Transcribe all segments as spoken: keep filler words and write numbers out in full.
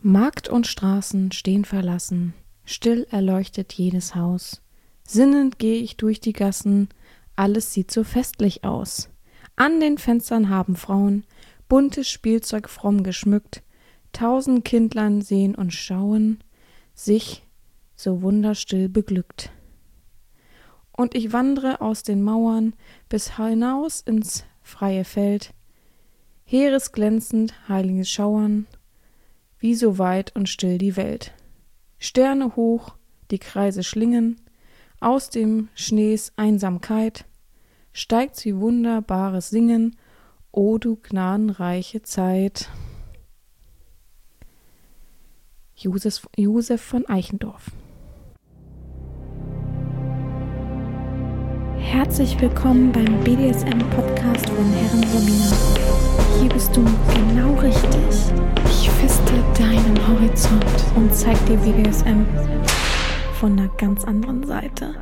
Markt und Straßen stehen verlassen, still erleuchtet jedes Haus. Sinnend geh ich durch die Gassen, alles sieht so festlich aus. An den Fenstern haben Frauen buntes Spielzeug fromm geschmückt, tausend Kindlein sehen und schauen, sich so wunderstill beglückt. Und ich wandre aus den Mauern bis hinaus ins freie Feld, heeresglänzend heiliges Schauern, wie so weit und still die Welt. Sterne hoch, die Kreise schlingen, aus dem Schnees Einsamkeit steigt sie wunderbares Singen, o du gnadenreiche Zeit. Josef, Josef von Eichendorff. Herzlich willkommen beim B D S M-Podcast von Herren Sabina. Hier bist du genau richtig. Ich feste deinen Horizont und zeig dir B D S M von einer ganz anderen Seite.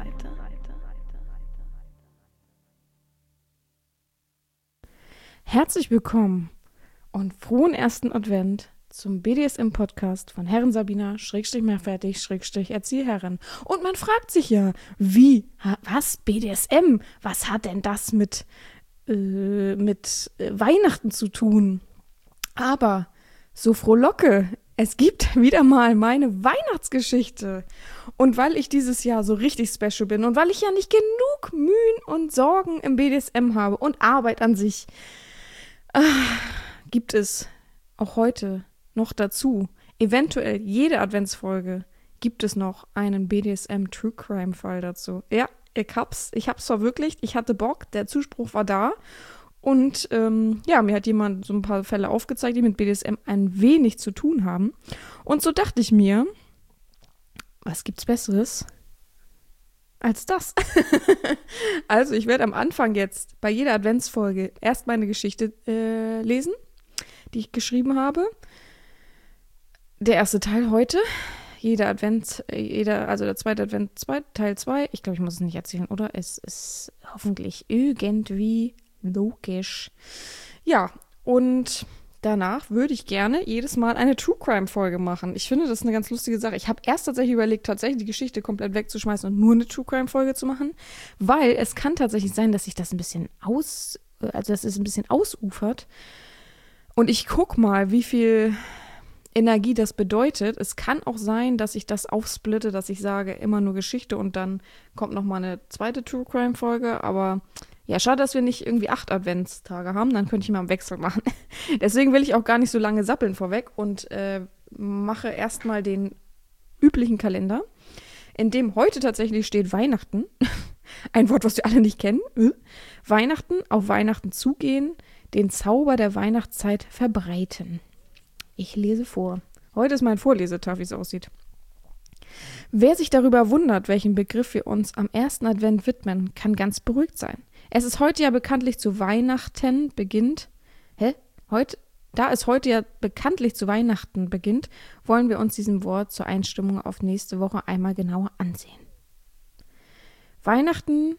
Herzlich willkommen und frohen ersten Advent zum B D S M-Podcast von Herren Sabina, Schrägstrich mehr fertig, Schrägstrich Erzieherherren. Und man fragt sich ja, wie, was, B D S M, was hat denn das mit, äh, mit äh, Weihnachten zu tun? Aber so frohlocke, es gibt wieder mal meine Weihnachtsgeschichte. Und weil ich dieses Jahr so richtig special bin und weil ich ja nicht genug Mühen und Sorgen im B D S M habe und Arbeit an sich, äh, gibt es auch heute noch dazu, eventuell jede Adventsfolge, gibt es noch einen B D S M True Crime Fall dazu. Ja, ich hab's, ich hab's verwirklicht, ich hatte Bock, der Zuspruch war da und ähm, ja, mir hat jemand so ein paar Fälle aufgezeigt, die mit B D S M ein wenig zu tun haben. Und so dachte ich mir, was gibt's Besseres als das? Also ich werde am Anfang jetzt bei jeder Adventsfolge erst meine Geschichte äh, lesen, die ich geschrieben habe. Der erste Teil heute, jeder Advent, jeder, also der zweite Advent, zwei, Teil zwei, ich glaube, ich muss es nicht erzählen, oder? Es ist hoffentlich irgendwie logisch. Ja, und danach würde ich gerne jedes Mal eine True Crime Folge machen. Ich finde, das ist eine ganz lustige Sache. Ich habe erst tatsächlich überlegt, tatsächlich die Geschichte komplett wegzuschmeißen und nur eine True Crime Folge zu machen, weil es kann tatsächlich sein, dass sich das ein bisschen aus, also dass es ein bisschen ausufert. Und ich guck mal, wie viel Energie das bedeutet. Es kann auch sein, dass ich das aufsplitte, dass ich sage, immer nur Geschichte und dann kommt noch mal eine zweite True Crime Folge, aber ja, schade, dass wir nicht irgendwie acht Adventstage haben, dann könnte ich mal einen Wechsel machen. Deswegen will ich auch gar nicht so lange sappeln vorweg und äh, mache erstmal den üblichen Kalender, in dem heute tatsächlich steht Weihnachten. Ein Wort, was wir alle nicht kennen. Weihnachten, auf Weihnachten zugehen, den Zauber der Weihnachtszeit verbreiten. Ich lese vor. Heute ist mein Vorlesetag, wie es aussieht. Wer sich darüber wundert, welchen Begriff wir uns am ersten Advent widmen, kann ganz beruhigt sein. Es ist heute ja bekanntlich zu Weihnachten beginnt. Hä? Heute? Da es heute ja bekanntlich zu Weihnachten beginnt, wollen wir uns diesem Wort zur Einstimmung auf nächste Woche einmal genauer ansehen. Weihnachten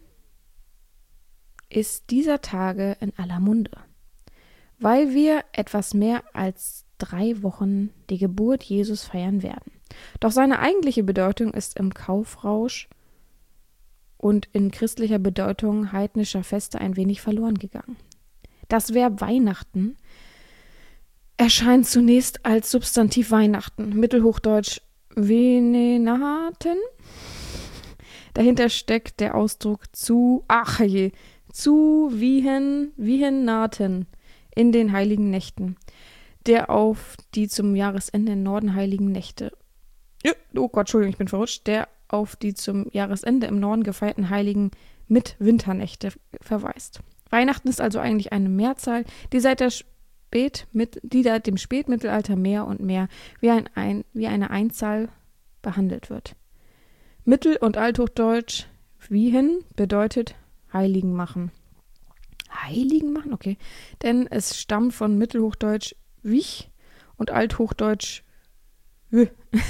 ist dieser Tage in aller Munde, weil wir etwas mehr als drei Wochen die Geburt Jesus feiern werden. Doch seine eigentliche Bedeutung ist im Kaufrausch und in christlicher Bedeutung heidnischer Feste ein wenig verloren gegangen. Das Verb Weihnachten erscheint zunächst als Substantiv Weihnachten, mittelhochdeutsch Venenaten. Dahinter steckt der Ausdruck zu, ach je, zu wiehen, wiehenaten in den heiligen Nächten, der auf die zum Jahresende im Norden heiligen Nächte, oh Gott, Entschuldigung, ich bin verrutscht, der auf die zum Jahresende im Norden gefeierten heiligen Mitwinternächte verweist. Weihnachten ist also eigentlich eine Mehrzahl, die seit der Spät, die seit dem Spätmittelalter mehr und mehr wie, ein, ein, wie eine Einzahl behandelt wird. Mittel- und Althochdeutsch wiehen bedeutet heiligen machen. Heiligen machen? Okay. Denn es stammt von Mittelhochdeutsch wich und Althochdeutsch w.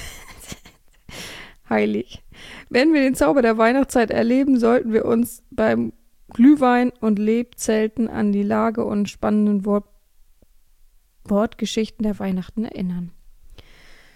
Heilig. Wenn wir den Zauber der Weihnachtszeit erleben, sollten wir uns beim Glühwein und Lebzelten an die Lage und spannenden Wort- Wortgeschichten der Weihnachten erinnern.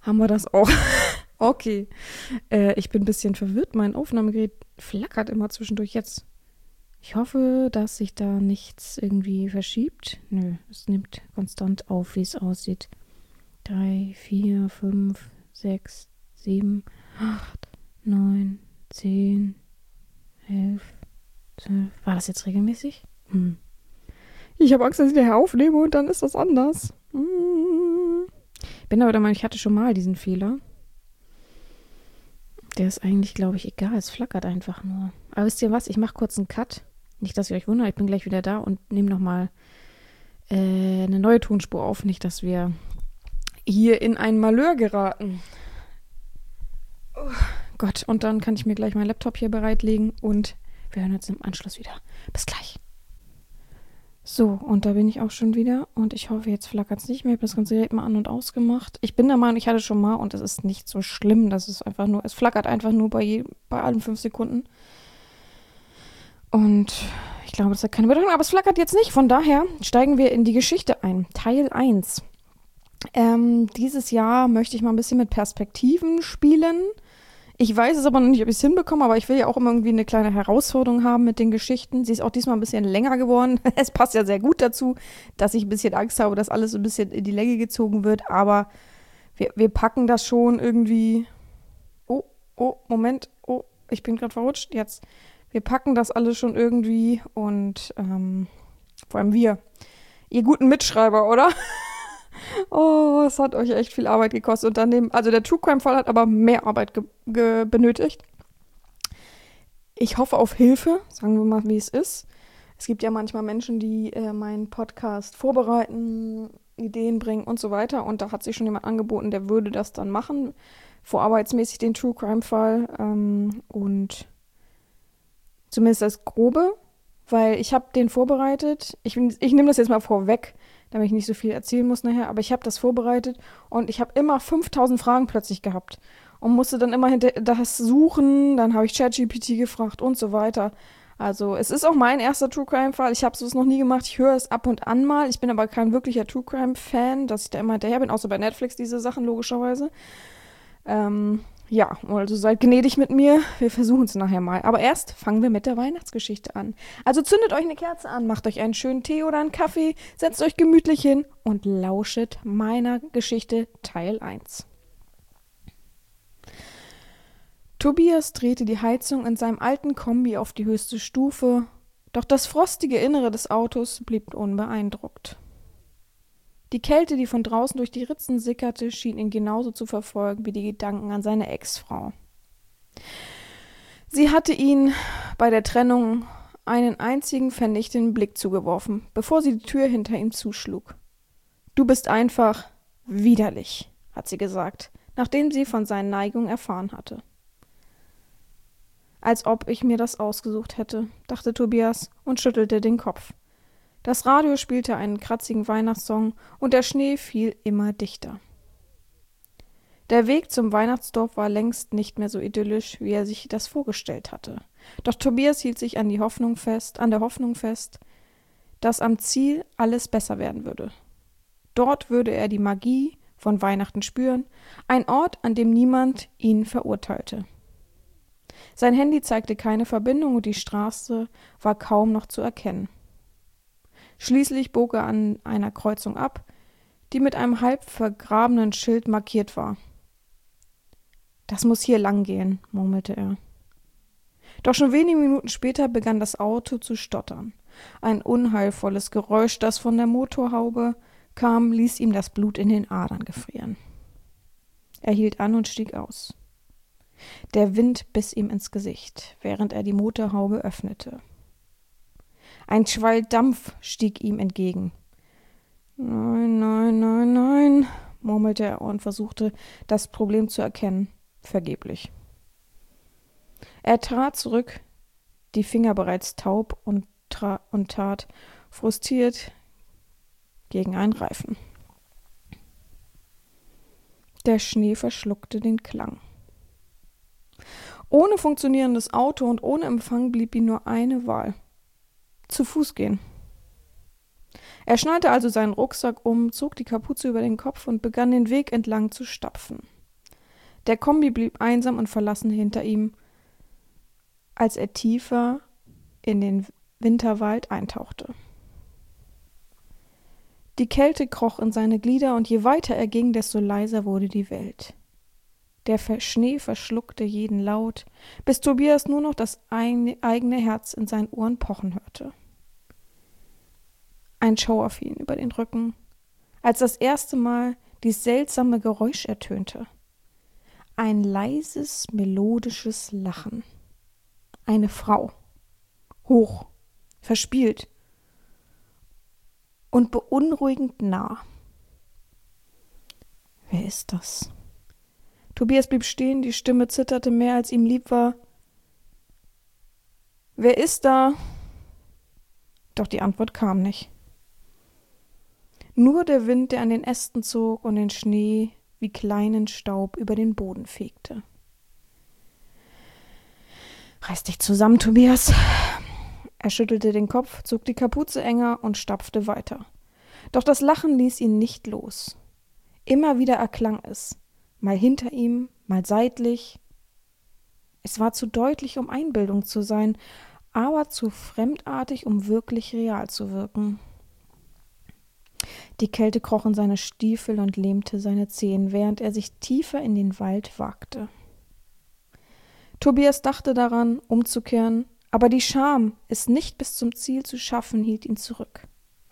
Haben wir das auch? Okay. Äh, ich bin ein bisschen verwirrt. Mein Aufnahmegerät flackert immer zwischendurch jetzt. Ich hoffe, dass sich da nichts irgendwie verschiebt. Nö, es nimmt konstant auf, wie es aussieht. Drei, vier, fünf, sechs, sieben, acht, neun, zehn, elf, zwölf. War das jetzt regelmäßig? Hm. Ich habe Angst, dass ich nachher aufnehme und dann ist das anders. Hm. Bin aber der Meinung, ich hatte schon mal diesen Fehler. Der ist eigentlich, glaube ich, egal. Es flackert einfach nur. Aber wisst ihr was? Ich mache kurz einen Cut. Nicht, dass ihr euch wundert. Ich bin gleich wieder da und nehme nochmal äh, eine neue Tonspur auf. Nicht, dass wir hier in ein Malheur geraten. Oh Gott, und dann kann ich mir gleich meinen Laptop hier bereitlegen und wir hören uns im Anschluss wieder. Bis gleich. So, und da bin ich auch schon wieder und ich hoffe, jetzt flackert es nicht mehr. Ich habe das Ganze direkt mal an- und ausgemacht. Ich bin der Meinung, ich hatte schon mal und es ist nicht so schlimm. Das ist einfach nur, es flackert einfach nur bei, je, bei allen fünf Sekunden. Und ich glaube, das hat keine Bedeutung, aber es flackert jetzt nicht. Von daher steigen wir in die Geschichte ein. Teil eins. Ähm, dieses Jahr möchte ich mal ein bisschen mit Perspektiven spielen. Ich weiß es aber noch nicht, ob ich es hinbekomme, aber ich will ja auch immer irgendwie eine kleine Herausforderung haben mit den Geschichten. Sie ist auch diesmal ein bisschen länger geworden. Es passt ja sehr gut dazu, dass ich ein bisschen Angst habe, dass alles ein bisschen in die Länge gezogen wird. Aber wir, wir packen das schon irgendwie. Oh, oh, Moment. Oh, ich bin gerade verrutscht. Jetzt. Wir packen das alles schon irgendwie und ähm, vor allem wir. Ihr guten Mitschreiber, oder? Oh, es hat euch echt viel Arbeit gekostet. Und daneben, also der True Crime Fall hat aber mehr Arbeit ge- ge- benötigt. Ich hoffe auf Hilfe, sagen wir mal, wie es ist. Es gibt ja manchmal Menschen, die äh, meinen Podcast vorbereiten, Ideen bringen und so weiter. Und da hat sich schon jemand angeboten, der würde das dann machen. Vorarbeitsmäßig den True Crime Fall. Ähm, und zumindest das Grobe, weil ich habe den vorbereitet. Ich, ich nehme das jetzt mal vorweg, damit ich nicht so viel erzählen muss nachher, aber ich habe das vorbereitet und ich habe immer fünftausend Fragen plötzlich gehabt und musste dann immer hinter das suchen, dann habe ich ChatGPT gefragt und so weiter. Also es ist auch mein erster True Crime Fall, ich habe sowas noch nie gemacht, ich höre es ab und an mal, ich bin aber kein wirklicher True Crime Fan, dass ich da immer hinterher bin, außer bei Netflix diese Sachen logischerweise. Ähm, ja, also seid gnädig mit mir. Wir versuchen es nachher mal. Aber erst fangen wir mit der Weihnachtsgeschichte an. Also zündet euch eine Kerze an, macht euch einen schönen Tee oder einen Kaffee, setzt euch gemütlich hin und lauschet meiner Geschichte Teil eins. Tobias drehte die Heizung in seinem alten Kombi auf die höchste Stufe, doch das frostige Innere des Autos blieb unbeeindruckt. Die Kälte, die von draußen durch die Ritzen sickerte, schien ihn genauso zu verfolgen wie die Gedanken an seine Ex-Frau. Sie hatte ihn bei der Trennung einen einzigen vernichtenden Blick zugeworfen, bevor sie die Tür hinter ihm zuschlug. »Du bist einfach widerlich«, hat sie gesagt, nachdem sie von seinen Neigungen erfahren hatte. »Als ob ich mir das ausgesucht hätte«, dachte Tobias und schüttelte den Kopf. Das Radio spielte einen kratzigen Weihnachtssong und der Schnee fiel immer dichter. Der Weg zum Weihnachtsdorf war längst nicht mehr so idyllisch, wie er sich das vorgestellt hatte. Doch Tobias hielt sich an die Hoffnung fest, an der Hoffnung fest, dass am Ziel alles besser werden würde. Dort würde er die Magie von Weihnachten spüren, ein Ort, an dem niemand ihn verurteilte. Sein Handy zeigte keine Verbindung und die Straße war kaum noch zu erkennen. Schließlich bog er an einer Kreuzung ab, die mit einem halb vergrabenen Schild markiert war. »Das muss hier lang gehen«, murmelte er. Doch schon wenige Minuten später begann das Auto zu stottern. Ein unheilvolles Geräusch, das von der Motorhaube kam, ließ ihm das Blut in den Adern gefrieren. Er hielt an und stieg aus. Der Wind biss ihm ins Gesicht, während er die Motorhaube öffnete. Ein Schwall Dampf stieg ihm entgegen. »Nein, nein, nein, nein«, murmelte er und versuchte, das Problem zu erkennen. Vergeblich. Er trat zurück, die Finger bereits taub und, tra- und tat frustriert gegen einen Reifen. Der Schnee verschluckte den Klang. Ohne funktionierendes Auto und ohne Empfang blieb ihm nur eine Wahl. Zu Fuß gehen. Er schnallte also seinen Rucksack um, zog die Kapuze über den Kopf und begann den Weg entlang zu stapfen. Der Kombi blieb einsam und verlassen hinter ihm, als er tiefer in den Winterwald eintauchte. Die Kälte kroch in seine Glieder, und je weiter er ging, desto leiser wurde die Welt. Der Schnee verschluckte jeden Laut, bis Tobias nur noch das eigene Herz in seinen Ohren pochen hörte. Ein Schauer fiel ihm über den Rücken, als das erste Mal dies seltsame Geräusch ertönte. Ein leises, melodisches Lachen. Eine Frau. Hoch, verspielt und beunruhigend nah. Wer ist das? Tobias blieb stehen, die Stimme zitterte mehr, als ihm lieb war. Wer ist da? Doch die Antwort kam nicht. Nur der Wind, der an den Ästen zog und den Schnee wie kleinen Staub über den Boden fegte. Reiß dich zusammen, Tobias. Er schüttelte den Kopf, zog die Kapuze enger und stapfte weiter. Doch das Lachen ließ ihn nicht los. Immer wieder erklang es, mal hinter ihm, mal seitlich. Es war zu deutlich, um Einbildung zu sein, aber zu fremdartig, um wirklich real zu wirken. Die Kälte kroch in seine Stiefel und lähmte seine Zehen, während er sich tiefer in den Wald wagte. Tobias dachte daran, umzukehren, aber die Scham, es nicht bis zum Ziel zu schaffen, hielt ihn zurück.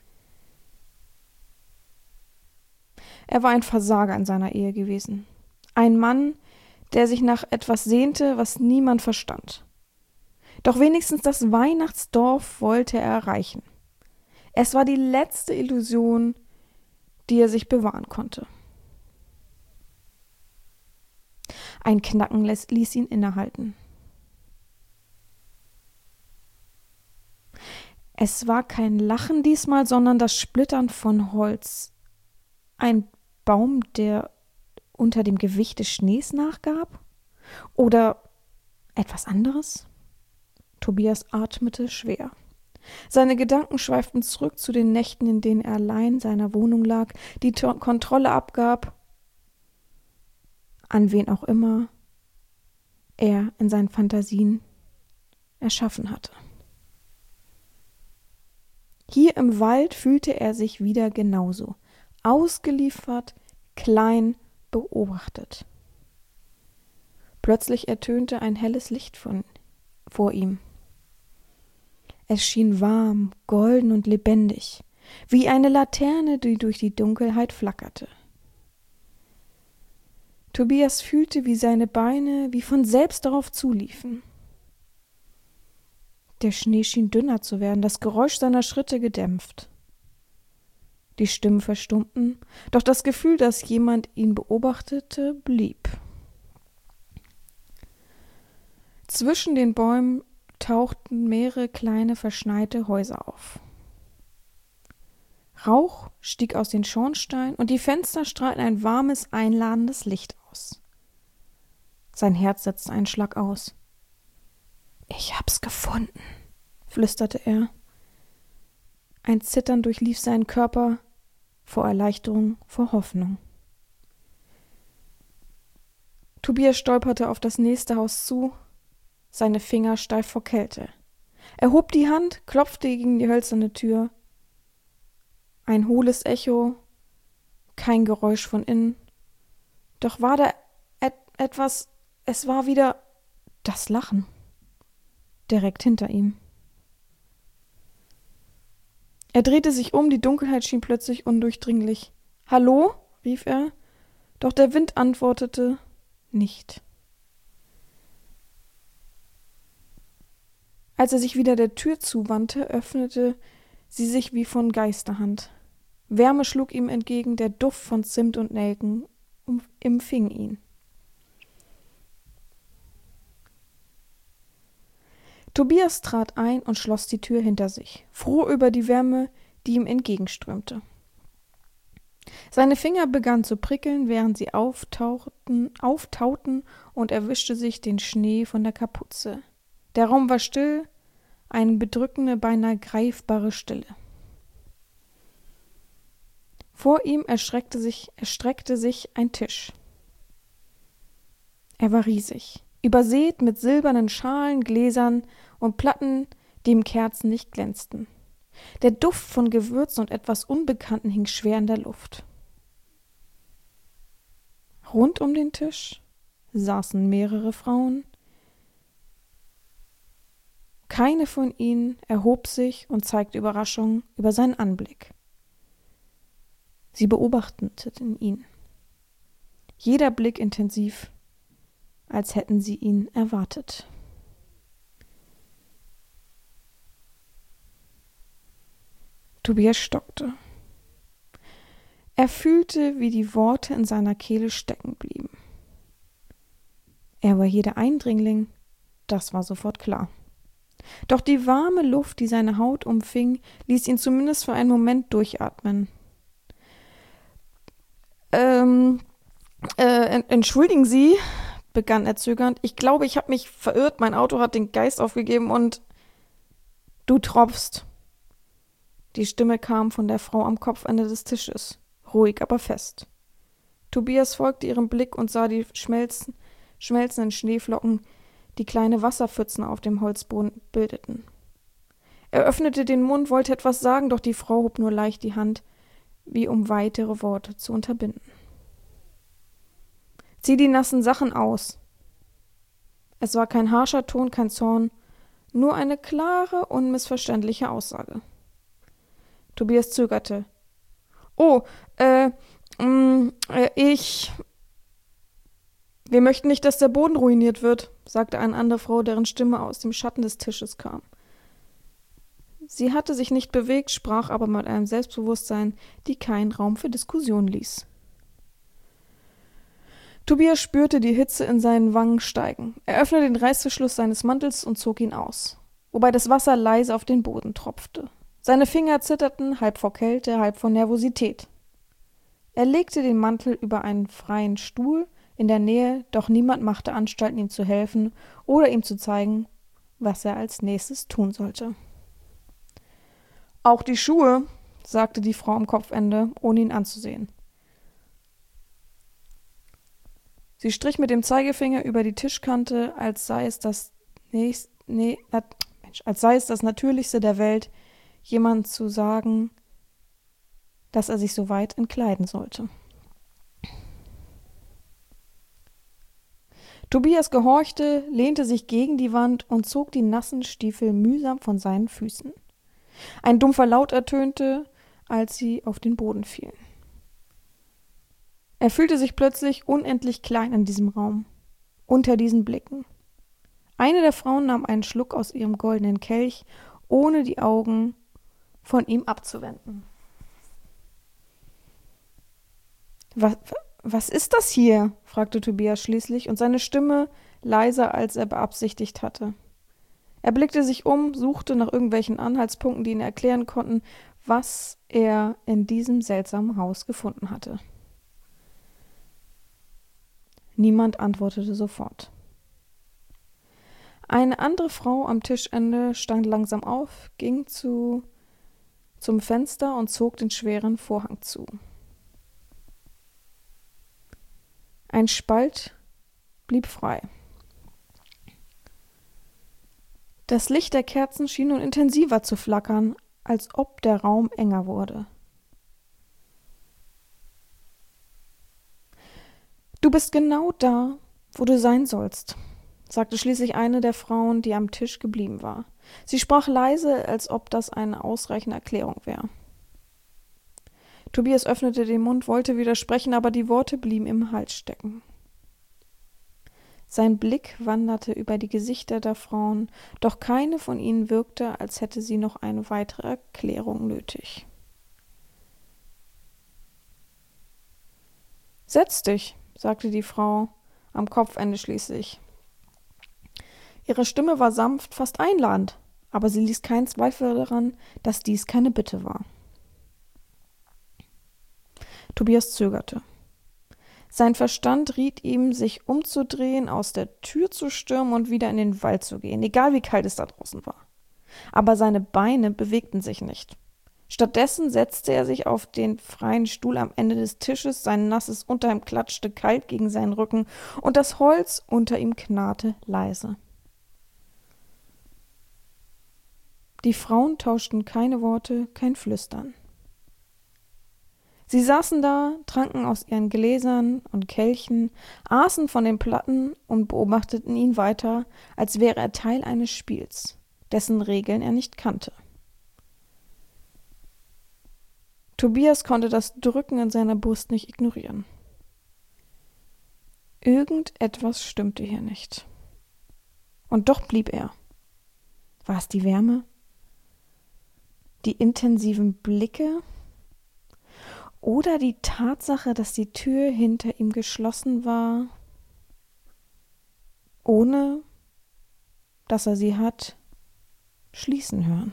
Er war ein Versager in seiner Ehe gewesen. Ein Mann, der sich nach etwas sehnte, was niemand verstand. Doch wenigstens das Weihnachtsdorf wollte er erreichen. Es war die letzte Illusion, die er sich bewahren konnte. Ein Knacken ließ ihn innehalten. Es war kein Lachen diesmal, sondern das Splittern von Holz. Ein Baum, der unter dem Gewicht des Schnees nachgab? Oder etwas anderes? Tobias atmete schwer. Seine Gedanken schweiften zurück zu den Nächten, in denen er allein in seiner Wohnung lag, die to- Kontrolle abgab, an wen auch immer er in seinen Fantasien erschaffen hatte. Hier im Wald fühlte er sich wieder genauso, ausgeliefert, klein, beobachtet. Plötzlich ertönte ein helles Licht von, vor ihm. Es schien warm, golden und lebendig, wie eine Laterne, die durch die Dunkelheit flackerte. Tobias fühlte, wie seine Beine wie von selbst darauf zuliefen. Der Schnee schien dünner zu werden, das Geräusch seiner Schritte gedämpft. Die Stimmen verstummten, doch das Gefühl, dass jemand ihn beobachtete, blieb. Zwischen den Bäumen tauchten mehrere kleine verschneite Häuser auf. Rauch stieg aus den Schornsteinen und die Fenster strahlten ein warmes, einladendes Licht aus. Sein Herz setzte einen Schlag aus. »Ich hab's gefunden«, flüsterte er. Ein Zittern durchlief seinen Körper, vor Erleichterung, vor Hoffnung. Tobias stolperte auf das nächste Haus zu, seine Finger steif vor Kälte. Er hob die Hand, klopfte gegen die hölzerne Tür. Ein hohles Echo, kein Geräusch von innen. Doch war da et- etwas, es war wieder das Lachen, direkt hinter ihm. Er drehte sich um, die Dunkelheit schien plötzlich undurchdringlich. »Hallo?« rief er, doch der Wind antwortete nicht. Als er sich wieder der Tür zuwandte, öffnete sie sich wie von Geisterhand. Wärme schlug ihm entgegen, der Duft von Zimt und Nelken umfing ihn. Tobias trat ein und schloss die Tür hinter sich, froh über die Wärme, die ihm entgegenströmte. Seine Finger begannen zu prickeln, während sie auftauchten, auftauten, und er wischte sich den Schnee von der Kapuze. Der Raum war still, eine bedrückende, beinahe greifbare Stille. Vor ihm erstreckte sich, erstreckte sich ein Tisch. Er war riesig, übersät mit silbernen Schalen, Gläsern und Platten, die im Kerzenlicht glänzten. Der Duft von Gewürzen und etwas Unbekannten hing schwer in der Luft. Rund um den Tisch saßen mehrere Frauen. Keine von ihnen erhob sich und zeigte Überraschung über seinen Anblick. Sie beobachteten ihn. Jeder Blick intensiv, als hätten sie ihn erwartet. Tobias stockte. Er fühlte, wie die Worte in seiner Kehle stecken blieben. Er war hier der Eindringling, das war sofort klar. Doch die warme Luft, die seine Haut umfing, ließ ihn zumindest für einen Moment durchatmen. Ähm, äh, entschuldigen Sie, begann er zögernd. Ich glaube, ich habe mich verirrt. Mein Auto hat den Geist aufgegeben und... Du tropfst. Die Stimme kam von der Frau am Kopfende des Tisches, ruhig, aber fest. Tobias folgte ihrem Blick und sah die schmelzen, schmelzenden Schneeflocken, die kleine Wasserpfützen auf dem Holzboden bildeten. Er öffnete den Mund, wollte etwas sagen, doch die Frau hob nur leicht die Hand, wie um weitere Worte zu unterbinden. Zieh die nassen Sachen aus. Es war kein harscher Ton, kein Zorn, nur eine klare, unmissverständliche Aussage. Tobias zögerte. Oh, äh, mh, äh, ich... Wir möchten nicht, dass der Boden ruiniert wird, sagte eine andere Frau, deren Stimme aus dem Schatten des Tisches kam. Sie hatte sich nicht bewegt, sprach aber mit einem Selbstbewusstsein, die keinen Raum für Diskussion ließ. Tobias spürte die Hitze in seinen Wangen steigen. Er öffnete den Reißverschluss seines Mantels und zog ihn aus, wobei das Wasser leise auf den Boden tropfte. Seine Finger zitterten, halb vor Kälte, halb vor Nervosität. Er legte den Mantel über einen freien Stuhl in der Nähe, doch niemand machte Anstalten, ihm zu helfen oder ihm zu zeigen, was er als nächstes tun sollte. Auch die Schuhe, sagte die Frau am Kopfende, ohne ihn anzusehen. Sie strich mit dem Zeigefinger über die Tischkante, als sei es das nächst, nee, nat, Mensch, als sei es das Natürlichste der Welt, jemand zu sagen, dass er sich so weit entkleiden sollte. Tobias gehorchte, lehnte sich gegen die Wand und zog die nassen Stiefel mühsam von seinen Füßen. Ein dumpfer Laut ertönte, als sie auf den Boden fielen. Er fühlte sich plötzlich unendlich klein in diesem Raum, unter diesen Blicken. Eine der Frauen nahm einen Schluck aus ihrem goldenen Kelch, ohne die Augen von ihm abzuwenden. Was, was ist das hier? Fragte Tobias schließlich, und seine Stimme leiser, als er beabsichtigt hatte. Er blickte sich um, suchte nach irgendwelchen Anhaltspunkten, die ihn erklären konnten, was er in diesem seltsamen Haus gefunden hatte. Niemand antwortete sofort. Eine andere Frau am Tischende stand langsam auf, ging zu, zum Fenster und zog den schweren Vorhang zu. Ein Spalt blieb frei. Das Licht der Kerzen schien nun intensiver zu flackern, als ob der Raum enger wurde. »Du bist genau da, wo du sein sollst«, sagte schließlich eine der Frauen, die am Tisch geblieben war. Sie sprach leise, als ob das eine ausreichende Erklärung wäre. Tobias öffnete den Mund, wollte widersprechen, aber die Worte blieben im Hals stecken. Sein Blick wanderte über die Gesichter der Frauen, doch keine von ihnen wirkte, als hätte sie noch eine weitere Erklärung nötig. »Setz dich«, sagte die Frau am Kopfende schließlich. Ihre Stimme war sanft, fast einladend, aber sie ließ keinen Zweifel daran, dass dies keine Bitte war. Tobias zögerte. Sein Verstand riet ihm, sich umzudrehen, aus der Tür zu stürmen und wieder in den Wald zu gehen, egal wie kalt es da draußen war. Aber seine Beine bewegten sich nicht. Stattdessen setzte er sich auf den freien Stuhl am Ende des Tisches, sein nasses Unterhemd klatschte kalt gegen seinen Rücken und das Holz unter ihm knarrte leise. Die Frauen tauschten keine Worte, kein Flüstern. Sie saßen da, tranken aus ihren Gläsern und Kelchen, aßen von den Platten und beobachteten ihn weiter, als wäre er Teil eines Spiels, dessen Regeln er nicht kannte. Tobias konnte das Drücken in seiner Brust nicht ignorieren. Irgendetwas stimmte hier nicht. Und doch blieb er. War es die Wärme? Die intensiven Blicke? Oder die Tatsache, dass die Tür hinter ihm geschlossen war, ohne dass er sie hat schließen hören?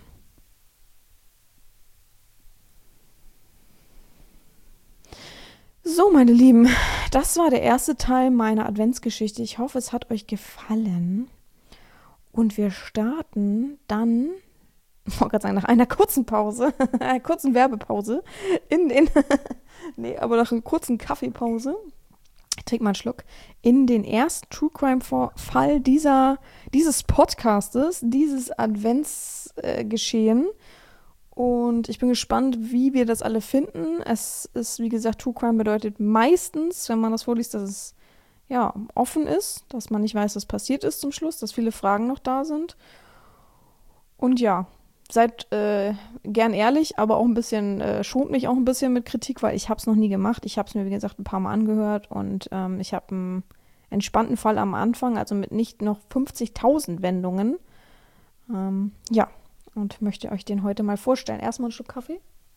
So, meine Lieben, das war der erste Teil meiner Adventsgeschichte. Ich hoffe, es hat euch gefallen. Und wir starten dann, ich wollte gerade sagen, nach einer kurzen Pause, einer kurzen Werbepause, in den, nee, aber nach einer kurzen Kaffeepause, ich trinke mal einen Schluck, in den ersten True Crime-Fall dieser, dieses Podcastes, dieses Adventsgeschehen. Äh, Und ich bin gespannt, wie wir das alle finden. Es ist, wie gesagt, True Crime bedeutet meistens, wenn man das vorliest, dass es ja offen ist, dass man nicht weiß, was passiert ist zum Schluss, dass viele Fragen noch da sind. Und ja, seid äh, gern ehrlich, aber auch ein bisschen, äh, schont mich auch ein bisschen mit Kritik, weil ich habe es noch nie gemacht. Ich habe es mir, wie gesagt, ein paar Mal angehört und ähm, ich habe einen entspannten Fall am Anfang, also mit nicht noch fünfzigtausend Wendungen. Ähm, ja. Und möchte euch den heute mal vorstellen. Erstmal einen Schluck Kaffee.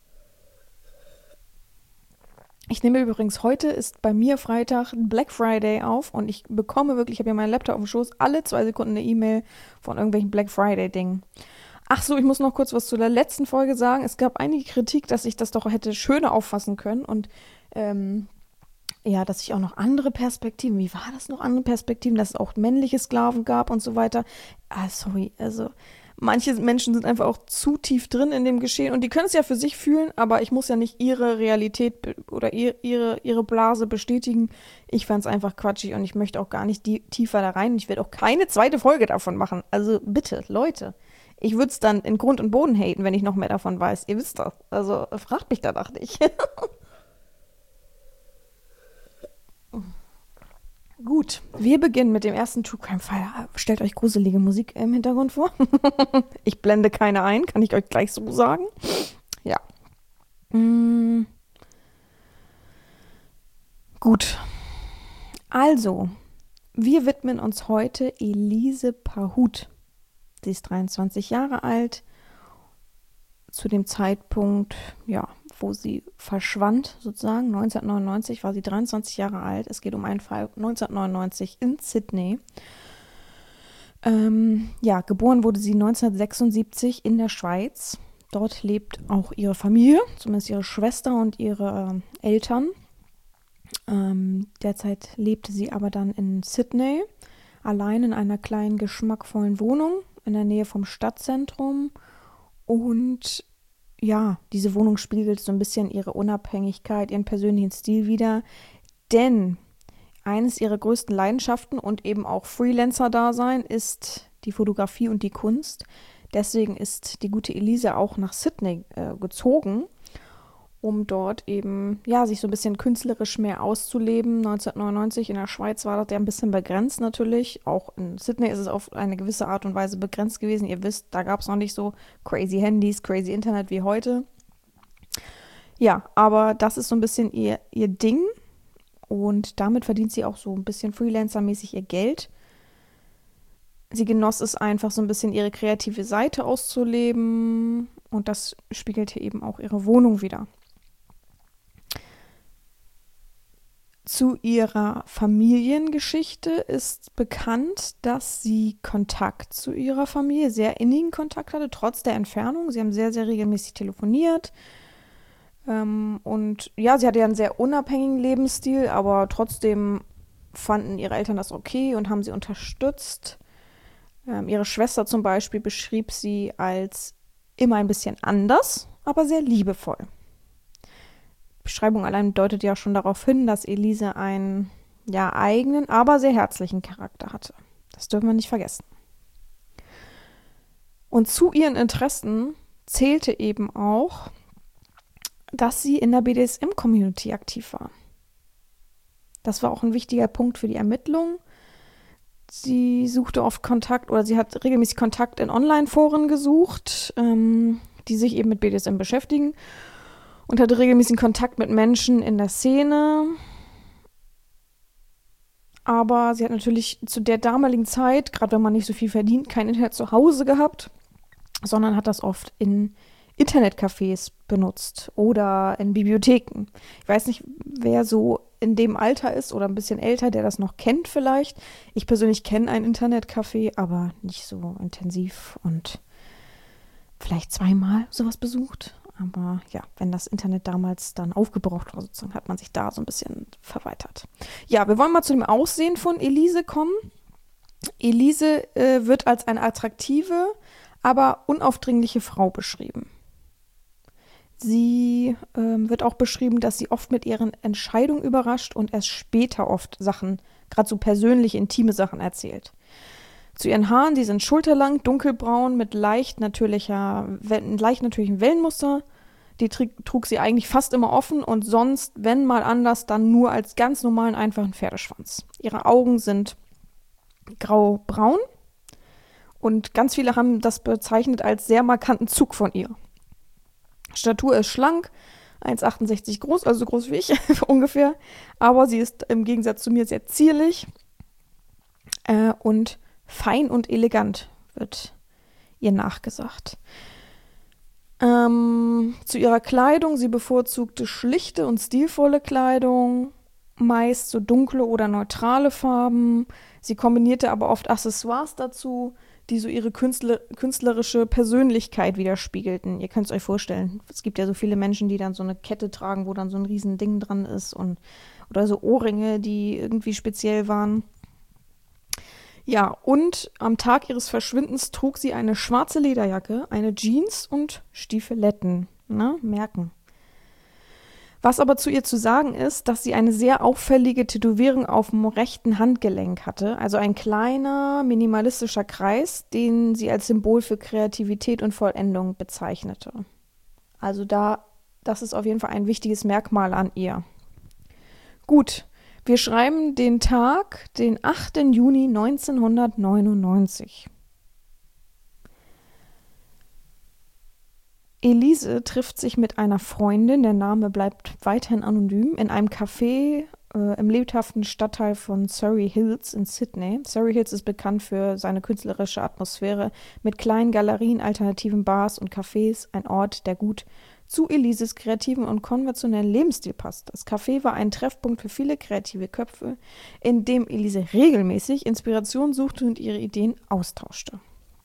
Ich nehme übrigens, heute ist bei mir Freitag Black Friday auf und ich bekomme wirklich, ich habe ja meinen Laptop auf dem Schoß, alle zwei Sekunden eine E-Mail von irgendwelchen Black Friday-Dingen. Ach so, ich muss noch kurz was zu der letzten Folge sagen. Es gab einige Kritik, dass ich das doch hätte schöner auffassen können und ähm, ja, dass ich auch noch andere Perspektiven, wie war das noch, andere Perspektiven, dass es auch männliche Sklaven gab und so weiter. Ah, sorry, also manche Menschen sind einfach auch zu tief drin in dem Geschehen und die können es ja für sich fühlen, aber ich muss ja nicht ihre Realität be- oder ihr, ihre, ihre Blase bestätigen. Ich fand es einfach quatschig und ich möchte auch gar nicht die, tiefer da rein. Ich werde auch keine zweite Folge davon machen. Also bitte, Leute, ich würde es dann in Grund und Boden haten, wenn ich noch mehr davon weiß. Ihr wisst das. Also fragt mich danach nicht. Gut, wir beginnen mit dem ersten True Crime Fall. Stellt euch gruselige Musik im Hintergrund vor. Ich blende keine ein, kann ich euch gleich so sagen. Ja. Mm. Gut. Also, wir widmen uns heute Elise Pahut. Sie ist dreiundzwanzig Jahre alt. Zu dem Zeitpunkt, ja, wo sie verschwand, sozusagen, neunzehnhundertneunundneunzig, war sie dreiundzwanzig Jahre alt. Es geht um einen Fall neunzehnhundertneunundneunzig in Sydney. Ähm, ja, geboren wurde sie neunzehnhundertsechsundsiebzig in der Schweiz. Dort lebt auch ihre Familie, zumindest ihre Schwester und ihre äh, Eltern. Ähm, derzeit lebte sie aber dann in Sydney, allein in einer kleinen, geschmackvollen Wohnung in der Nähe vom Stadtzentrum. Und ja, diese Wohnung spiegelt so ein bisschen ihre Unabhängigkeit, ihren persönlichen Stil wider. Denn eines ihrer größten Leidenschaften und eben auch Freelancer-Dasein ist die Fotografie und die Kunst. Deswegen ist die gute Elise auch nach Sydney äh, gezogen, um dort eben, ja, sich so ein bisschen künstlerisch mehr auszuleben. neunzehnhundertneunundneunzig in der Schweiz war das ja ein bisschen begrenzt natürlich. Auch in Sydney ist es auf eine gewisse Art und Weise begrenzt gewesen. Ihr wisst, da gab es noch nicht so crazy Handys, crazy Internet wie heute. Ja, aber das ist so ein bisschen ihr, ihr Ding. Und damit verdient sie auch so ein bisschen Freelancer-mäßig ihr Geld. Sie genoss es einfach, so ein bisschen ihre kreative Seite auszuleben. Und das spiegelte eben auch ihre Wohnung wider. Zu ihrer Familiengeschichte ist bekannt, dass sie Kontakt zu ihrer Familie, sehr innigen Kontakt hatte, trotz der Entfernung. Sie haben sehr, sehr regelmäßig telefoniert. Ähm, und ja, sie hatte ja einen sehr unabhängigen Lebensstil, aber trotzdem fanden ihre Eltern das okay und haben sie unterstützt. Ähm, ihre Schwester zum Beispiel beschrieb sie als immer ein bisschen anders aber sehr liebevoll. Die Beschreibung allein deutet ja schon darauf hin, dass Elise einen ja, eigenen, aber sehr herzlichen Charakter hatte. Das dürfen wir nicht vergessen. Und zu ihren Interessen zählte eben auch, dass sie in der B D S M-Community aktiv war. Das war auch ein wichtiger Punkt für die Ermittlungen. Sie suchte oft Kontakt oder sie hat regelmäßig Kontakt in Online-Foren gesucht, ähm, die sich eben mit B D S M beschäftigen und hatte regelmäßigen Kontakt mit Menschen in der Szene. Aber sie hat natürlich zu der damaligen Zeit, gerade wenn man nicht so viel verdient, kein Internet zu Hause gehabt, sondern hat das oft in Internetcafés benutzt oder in Bibliotheken. Ich weiß nicht, wer so in dem Alter ist oder ein bisschen älter, der das noch kennt vielleicht. Ich persönlich kenne ein Internetcafé, aber nicht so intensiv und vielleicht zweimal sowas besucht. Aber ja, wenn das Internet damals dann aufgebraucht war, sozusagen, hat man sich da so ein bisschen verweitert. Ja, wir wollen mal zu dem Aussehen von Elise kommen. Elise äh, wird als eine attraktive, aber unaufdringliche Frau beschrieben. Sie ähm, wird auch beschrieben, dass sie oft mit ihren Entscheidungen überrascht und erst später oft Sachen, gerade so persönliche, intime Sachen erzählt. Zu ihren Haaren, die sind schulterlang, dunkelbraun, mit leicht, natürlicher, leicht natürlichem Wellenmuster. Die trug sie eigentlich fast immer offen und sonst, wenn mal anders, dann nur als ganz normalen, einfachen Pferdeschwanz. Ihre Augen sind grau-braun und ganz viele haben das bezeichnet als sehr markanten Zug von ihr. Statur ist schlank, eins Komma achtundsechzig groß, also so groß wie ich ungefähr, aber sie ist im Gegensatz zu mir sehr zierlich äh, und fein und elegant, wird ihr nachgesagt. Ähm, zu ihrer Kleidung, sie bevorzugte schlichte und stilvolle Kleidung, meist so dunkle oder neutrale Farben. Sie kombinierte aber oft Accessoires dazu, die so ihre Künstler, künstlerische Persönlichkeit widerspiegelten. Ihr könnt es euch vorstellen, es gibt ja so viele Menschen, die dann so eine Kette tragen, wo dann so ein riesen Ding dran ist und oder so Ohrringe, die irgendwie speziell waren. Ja, und am Tag ihres Verschwindens trug sie eine schwarze Lederjacke, eine Jeans und Stiefeletten. Ne? Merken. Was aber zu ihr zu sagen ist, dass sie eine sehr auffällige Tätowierung auf dem rechten Handgelenk hatte. Also ein kleiner, minimalistischer Kreis, den sie als Symbol für Kreativität und Vollendung bezeichnete. Also da, das ist auf jeden Fall ein wichtiges Merkmal an ihr. Gut. Wir schreiben den Tag, den achten Juni neunzehnhundertneunundneunzig. Elise trifft sich mit einer Freundin, der Name bleibt weiterhin anonym, in einem Café äh, im lebhaften Stadtteil von Surrey Hills in Sydney. Surrey Hills ist bekannt für seine künstlerische Atmosphäre mit kleinen Galerien, alternativen Bars und Cafés, ein Ort, der gut zu Elises kreativen und konventionellen Lebensstil passt. Das Café war ein Treffpunkt für viele kreative Köpfe, in dem Elise regelmäßig Inspiration suchte und ihre Ideen austauschte.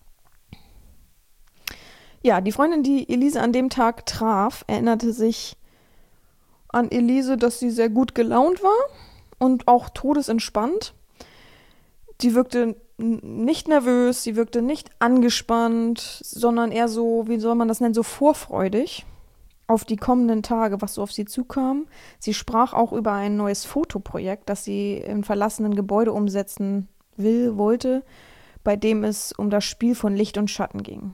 Ja, die Freundin, die Elise an dem Tag traf, erinnerte sich an Elise, dass sie sehr gut gelaunt war und auch todesentspannt. Sie wirkte nicht nervös, sie wirkte nicht angespannt, sondern eher so, wie soll man das nennen, so vorfreudig auf die kommenden Tage, was so auf sie zukam. Sie sprach auch über ein neues Fotoprojekt, das sie im verlassenen Gebäude umsetzen will, wollte, bei dem es um das Spiel von Licht und Schatten ging.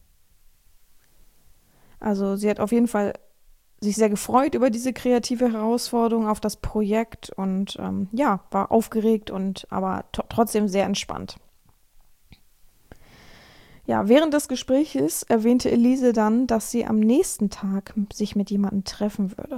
Also sie hat auf jeden Fall sich sehr gefreut über diese kreative Herausforderung, auf das Projekt und ähm, ja, war aufgeregt und aber t- trotzdem sehr entspannt. Ja, während des Gespräches erwähnte Elise dann, dass sie am nächsten Tag sich mit jemandem treffen würde.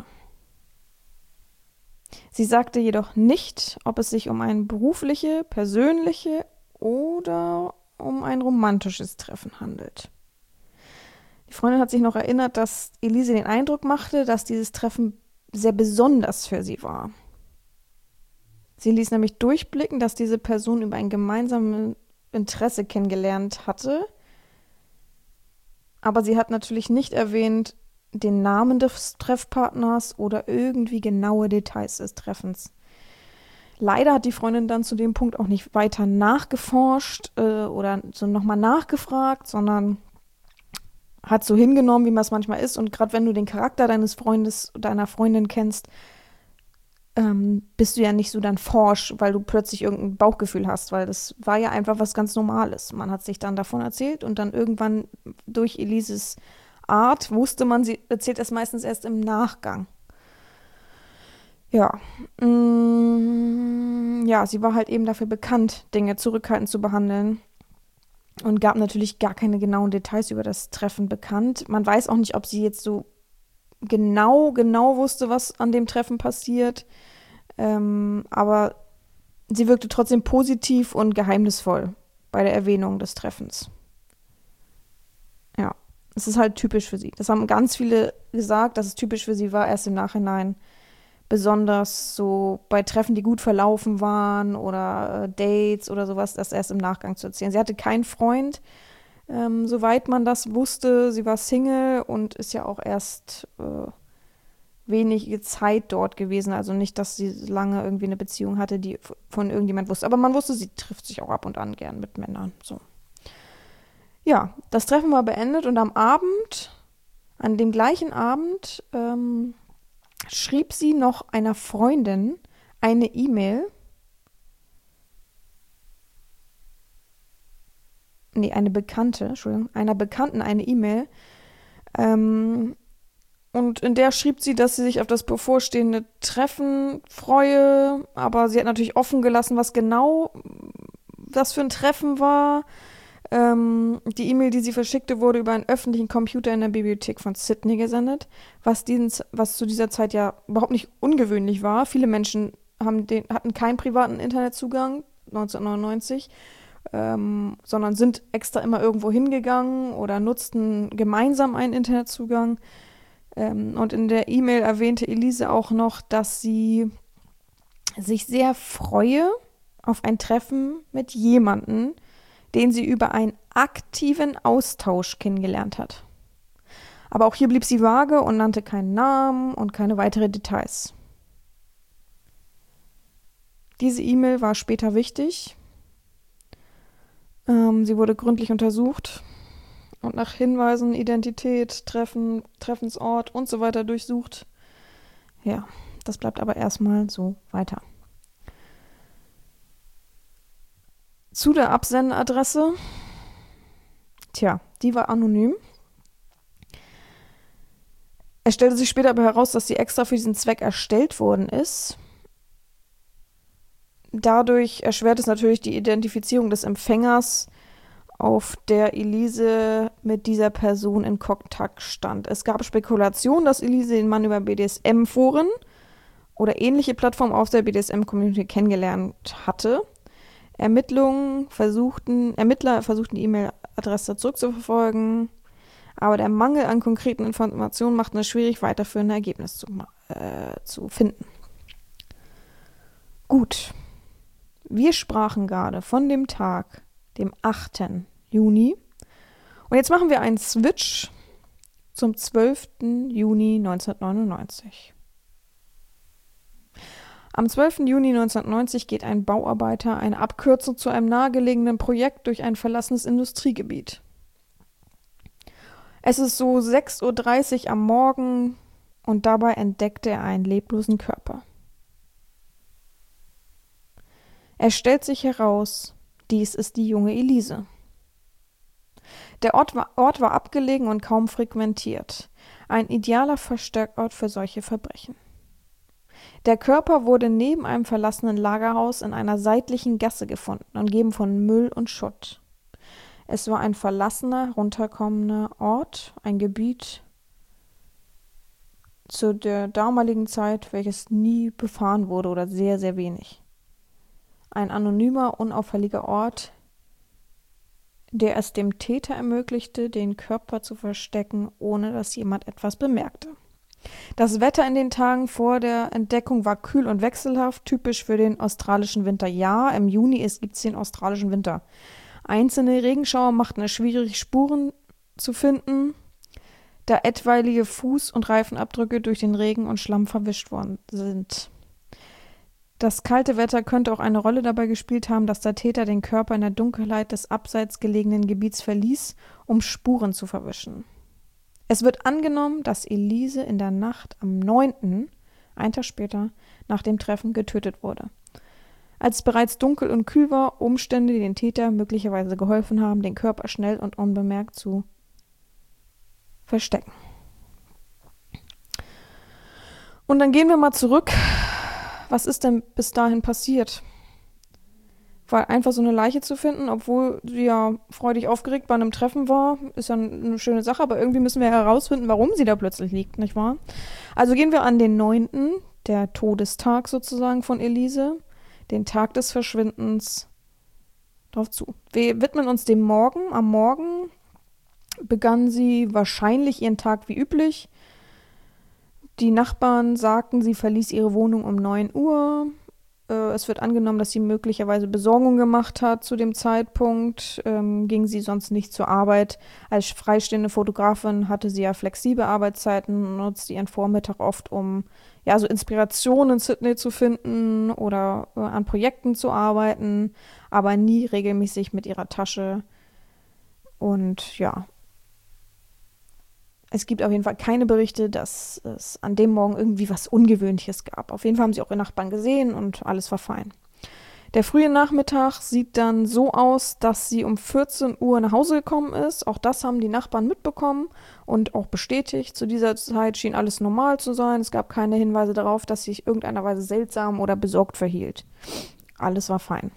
Sie sagte jedoch nicht, ob es sich um ein berufliche, persönliche oder um ein romantisches Treffen handelt. Die Freundin hat sich noch erinnert, dass Elise den Eindruck machte, dass dieses Treffen sehr besonders für sie war. Sie ließ nämlich durchblicken, dass diese Person über ein gemeinsames Interesse kennengelernt hatte, aber sie hat natürlich nicht erwähnt den Namen des Treffpartners oder irgendwie genaue Details des Treffens. Leider hat die Freundin dann zu dem Punkt auch nicht weiter nachgeforscht äh, oder so nochmal nachgefragt, sondern hat so hingenommen, wie man es manchmal ist. Und gerade wenn du den Charakter deines Freundes, deiner Freundin kennst, ähm, bist du ja nicht so dann forsch, weil du plötzlich irgendein Bauchgefühl hast, weil das war ja einfach was ganz Normales. Man hat sich dann davon erzählt und dann irgendwann durch Elises Art wusste man, sie erzählt es meistens erst im Nachgang. Ja, mm, ja, sie war halt eben dafür bekannt, Dinge zurückhaltend zu behandeln und gab natürlich gar keine genauen Details über das Treffen bekannt. Man weiß auch nicht, ob sie jetzt so genau, genau wusste, was an dem Treffen passiert, ähm, aber sie wirkte trotzdem positiv und geheimnisvoll bei der Erwähnung des Treffens. Ja, es ist halt typisch für sie. Das haben ganz viele gesagt, dass es typisch für sie war, erst im Nachhinein. Besonders so bei Treffen, die gut verlaufen waren oder äh, Dates oder sowas, das erst im Nachgang zu erzählen. Sie hatte keinen Freund, ähm, soweit man das wusste. Sie war Single und ist ja auch erst äh, wenige Zeit dort gewesen. Also nicht, dass sie lange irgendwie eine Beziehung hatte, die von irgendjemand wusste. Aber man wusste, sie trifft sich auch ab und an gern mit Männern. So. Ja, das Treffen war beendet und am Abend, an dem gleichen Abend, ähm, schrieb sie noch einer Freundin eine E-Mail. Nee, eine Bekannte, Entschuldigung, einer Bekannten eine E-Mail. Ähm, und in der schrieb sie, dass sie sich auf das bevorstehende Treffen freue, aber sie hat natürlich offen gelassen, was genau das für ein Treffen war. Ähm, die E-Mail, die sie verschickte, wurde über einen öffentlichen Computer in der Bibliothek von Sydney gesendet, was, diesen, was zu dieser Zeit ja überhaupt nicht ungewöhnlich war. Viele Menschen haben den, hatten keinen privaten Internetzugang neunzehnhundertneunundneunzig, ähm, sondern sind extra immer irgendwo hingegangen oder nutzten gemeinsam einen Internetzugang. Ähm, und in der E-Mail erwähnte Elise auch noch, dass sie sich sehr freue auf ein Treffen mit jemandem, den sie über einen aktiven Austausch kennengelernt hat. Aber auch hier blieb sie vage und nannte keinen Namen und keine weiteren Details. Diese E-Mail war später wichtig. Ähm, sie wurde gründlich untersucht und nach Hinweisen, Identität, Treffen, Treffensort und so weiter durchsucht. Ja, das bleibt aber erstmal so weiter. Zu der Absenderadresse, tja, die war anonym. Es stellte sich später aber heraus, dass sie extra für diesen Zweck erstellt worden ist. Dadurch erschwert es natürlich die Identifizierung des Empfängers, auf der Elise mit dieser Person in Kontakt stand. Es gab Spekulationen, dass Elise den Mann über B D S M-Foren oder ähnliche Plattformen auf der B D S M-Community kennengelernt hatte. Ermittlungen versuchten, Ermittler versuchten die E-Mail-Adresse zurückzuverfolgen, aber der Mangel an konkreten Informationen machte es schwierig, weiterführende Ergebnisse zu, äh, zu finden. Gut, wir sprachen gerade von dem Tag, dem achten Juni, und jetzt machen wir einen Switch zum zwölften Juni neunzehnhundertneunundneunzig. Am zwölften Juni neunzehnhundertneunzig geht ein Bauarbeiter eine Abkürzung zu einem nahegelegenen Projekt durch ein verlassenes Industriegebiet. Es ist so sechs Uhr dreißig am Morgen und dabei entdeckt er einen leblosen Körper. Es stellt sich heraus, dies ist die junge Elise. Der Ort war, Ort war abgelegen und kaum frequentiert. Ein idealer Versteckort für solche Verbrechen. Der Körper wurde neben einem verlassenen Lagerhaus in einer seitlichen Gasse gefunden, umgeben von Müll und Schutt. Es war ein verlassener, runterkommender Ort, ein Gebiet zu der damaligen Zeit, welches nie befahren wurde oder sehr, sehr wenig. Ein anonymer, unauffälliger Ort, der es dem Täter ermöglichte, den Körper zu verstecken, ohne dass jemand etwas bemerkte. Das Wetter in den Tagen vor der Entdeckung war kühl und wechselhaft, typisch für den australischen Winter. Ja, im Juni gibt es den australischen Winter. Einzelne Regenschauer machten es schwierig, Spuren zu finden, da etwaige Fuß- und Reifenabdrücke durch den Regen und Schlamm verwischt worden sind. Das kalte Wetter könnte auch eine Rolle dabei gespielt haben, dass der Täter den Körper in der Dunkelheit des abseits gelegenen Gebiets verließ, um Spuren zu verwischen. Es wird angenommen, dass Elise in der Nacht am neunten, einen Tag später, nach dem Treffen getötet wurde. Als es bereits dunkel und kühl war, Umstände, die den Täter möglicherweise geholfen haben, den Körper schnell und unbemerkt zu verstecken. Und dann gehen wir mal zurück. Was ist denn bis dahin passiert? Weil einfach so eine Leiche zu finden, obwohl sie ja freudig aufgeregt bei einem Treffen war, ist ja eine schöne Sache, aber irgendwie müssen wir herausfinden, warum sie da plötzlich liegt, nicht wahr? Also gehen wir an den neunten, der Todestag sozusagen von Elise, den Tag des Verschwindens, drauf zu. Wir widmen uns dem Morgen. Am Morgen begann sie wahrscheinlich ihren Tag wie üblich. Die Nachbarn sagten, sie verließ ihre Wohnung um neun Uhr. Es wird angenommen, dass sie möglicherweise Besorgung gemacht hat zu dem Zeitpunkt. Ähm, ging sie sonst nicht zur Arbeit. Als freistehende Fotografin hatte sie ja flexible Arbeitszeiten, nutzte ihren Vormittag oft, um ja so Inspiration in Sydney zu finden oder äh, an Projekten zu arbeiten, aber nie regelmäßig mit ihrer Tasche. Und ja, es gibt auf jeden Fall keine Berichte, dass es an dem Morgen irgendwie was Ungewöhnliches gab. Auf jeden Fall haben sie auch ihre Nachbarn gesehen und alles war fein. Der frühe Nachmittag sieht dann so aus, dass sie um vierzehn Uhr nach Hause gekommen ist. Auch das haben die Nachbarn mitbekommen und auch bestätigt. Zu dieser Zeit schien alles normal zu sein. Es gab keine Hinweise darauf, dass sie sich irgendeiner Weise seltsam oder besorgt verhielt. Alles war fein.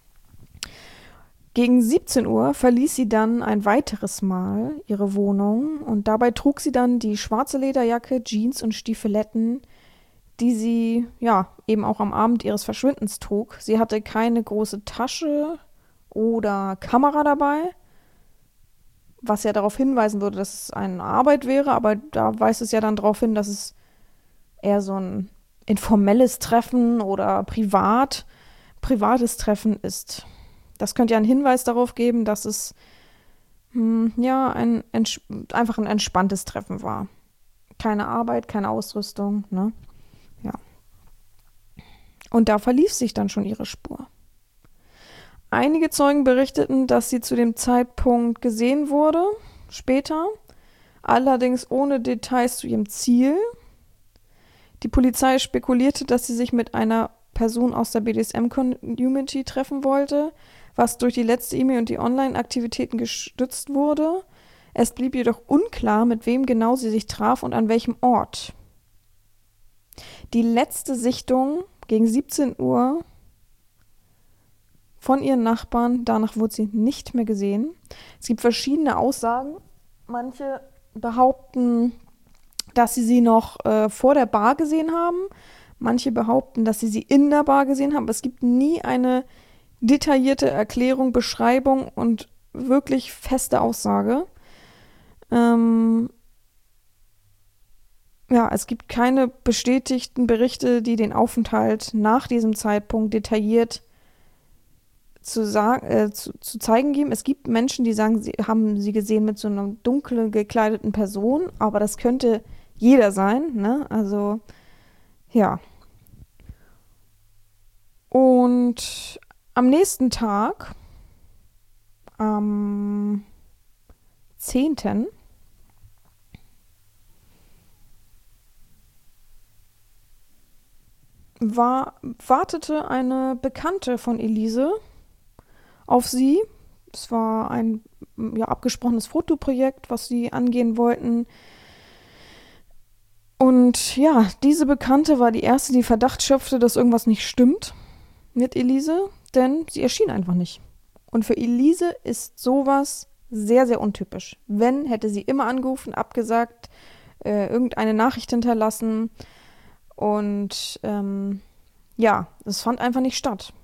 Gegen siebzehn Uhr verließ sie dann ein weiteres Mal ihre Wohnung und dabei trug sie dann die schwarze Lederjacke, Jeans und Stiefeletten, die sie ja eben auch am Abend ihres Verschwindens trug. Sie hatte keine große Tasche oder Kamera dabei, was ja darauf hinweisen würde, dass es eine Arbeit wäre, aber da weist es ja dann darauf hin, dass es eher so ein informelles Treffen oder privat, privates Treffen ist. Das könnte ja einen Hinweis darauf geben, dass es hm, ja ein einfach ein entspanntes Treffen war. Keine Arbeit, keine Ausrüstung, ne? Ja. Und da verlief sich dann schon ihre Spur. Einige Zeugen berichteten, dass sie zu dem Zeitpunkt gesehen wurde, später, allerdings ohne Details zu ihrem Ziel. Die Polizei spekulierte, dass sie sich mit einer Person aus der B D S M-Community treffen wollte, was durch die letzte E-Mail und die Online-Aktivitäten gestützt wurde. Es blieb jedoch unklar, mit wem genau sie sich traf und an welchem Ort. Die letzte Sichtung gegen siebzehn Uhr von ihren Nachbarn, danach wurde sie nicht mehr gesehen. Es gibt verschiedene Aussagen. Manche behaupten, dass sie sie noch äh, vor der Bar gesehen haben. Manche behaupten, dass sie sie in der Bar gesehen haben. Aber es gibt nie eine detaillierte Erklärung, Beschreibung und wirklich feste Aussage. Ähm ja, es gibt keine bestätigten Berichte, die den Aufenthalt nach diesem Zeitpunkt detailliert zu, sagen, äh, zu, zu zeigen geben. Es gibt Menschen, die sagen, sie haben sie gesehen mit so einer dunkel gekleideten Person, aber das könnte jeder sein, ne? Also, ja. Und am nächsten Tag, am zehnten war, wartete eine Bekannte von Elise auf sie. Es war ein ja, abgesprochenes Fotoprojekt, was sie angehen wollten. Und ja, diese Bekannte war die erste, die Verdacht schöpfte, dass irgendwas nicht stimmt mit Elise, denn sie erschien einfach nicht. Und für Elise ist sowas sehr, sehr untypisch. Wenn, hätte sie immer angerufen, abgesagt, äh, irgendeine Nachricht hinterlassen. Und ähm, ja, es fand einfach nicht statt.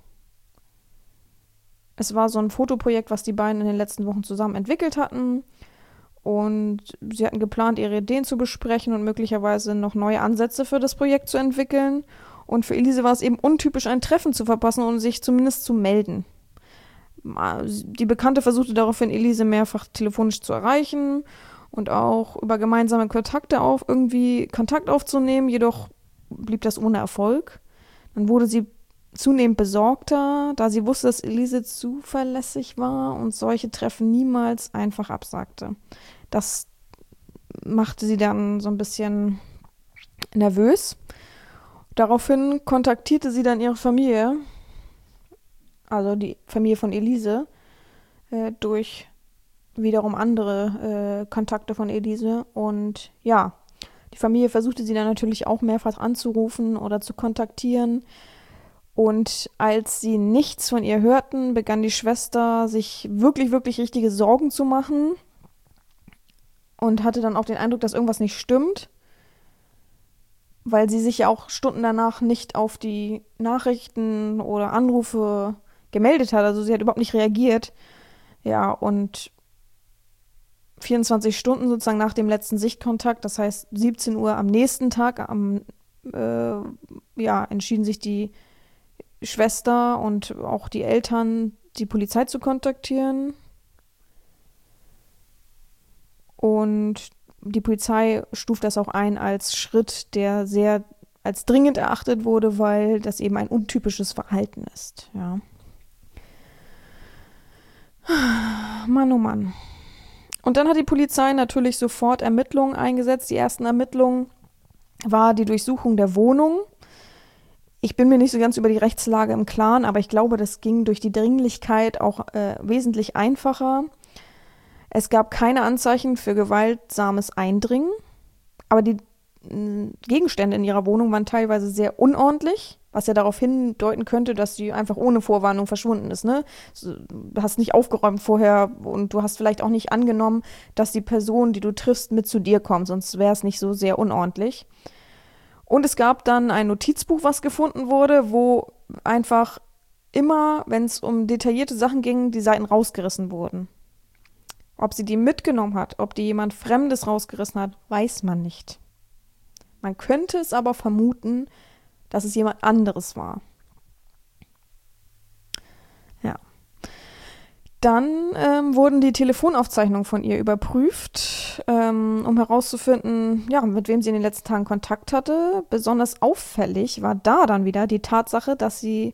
Es war so ein Fotoprojekt, was die beiden in den letzten Wochen zusammen entwickelt hatten. Und sie hatten geplant, ihre Ideen zu besprechen und möglicherweise noch neue Ansätze für das Projekt zu entwickeln. Und für Elise war es eben untypisch, ein Treffen zu verpassen und sich zumindest zu melden. Die Bekannte versuchte daraufhin, Elise mehrfach telefonisch zu erreichen und auch über gemeinsame Kontakte auf, irgendwie Kontakt aufzunehmen, jedoch blieb das ohne Erfolg. Dann wurde sie zunehmend besorgter, da sie wusste, dass Elise zuverlässig war und solche Treffen niemals einfach absagte. Das machte sie dann so ein bisschen nervös. Daraufhin kontaktierte sie dann ihre Familie, also die Familie von Elise, äh, durch wiederum andere äh, Kontakte von Elise. Und ja, die Familie versuchte sie dann natürlich auch mehrfach anzurufen oder zu kontaktieren. Und als sie nichts von ihr hörten, begann die Schwester sich wirklich, wirklich richtige Sorgen zu machen und hatte dann auch den Eindruck, dass irgendwas nicht stimmt, weil sie sich ja auch Stunden danach nicht auf die Nachrichten oder Anrufe gemeldet hat. Also sie hat überhaupt nicht reagiert. Ja, und vierundzwanzig Stunden sozusagen nach dem letzten Sichtkontakt, das heißt siebzehn Uhr am nächsten Tag, am, äh, ja, entschieden sich die Schwester und auch die Eltern, die Polizei zu kontaktieren. Und die Polizei stuft das auch ein als Schritt, der sehr als dringend erachtet wurde, weil das eben ein untypisches Verhalten ist. Ja. Mann, oh Mann. Und dann hat die Polizei natürlich sofort Ermittlungen eingesetzt. Die ersten Ermittlungen war die Durchsuchung der Wohnung. Ich bin mir nicht so ganz über die Rechtslage im Klaren, aber ich glaube, das ging durch die Dringlichkeit auch äh, wesentlich einfacher. Es gab keine Anzeichen für gewaltsames Eindringen, aber die äh, Gegenstände in ihrer Wohnung waren teilweise sehr unordentlich, was ja darauf hindeuten könnte, dass sie einfach ohne Vorwarnung verschwunden ist. Ne? Du hast nicht aufgeräumt vorher und du hast vielleicht auch nicht angenommen, dass die Person, die du triffst, mit zu dir kommt, sonst wäre es nicht so sehr unordentlich. Und es gab dann ein Notizbuch, was gefunden wurde, wo einfach immer, wenn es um detaillierte Sachen ging, die Seiten rausgerissen wurden. Ob sie die mitgenommen hat, ob die jemand Fremdes rausgerissen hat, weiß man nicht. Man könnte es aber vermuten, dass es jemand anderes war. Ja. Dann ähm, wurden die Telefonaufzeichnungen von ihr überprüft, ähm, um herauszufinden, ja, mit wem sie in den letzten Tagen Kontakt hatte. Besonders auffällig war da dann wieder die Tatsache, dass sie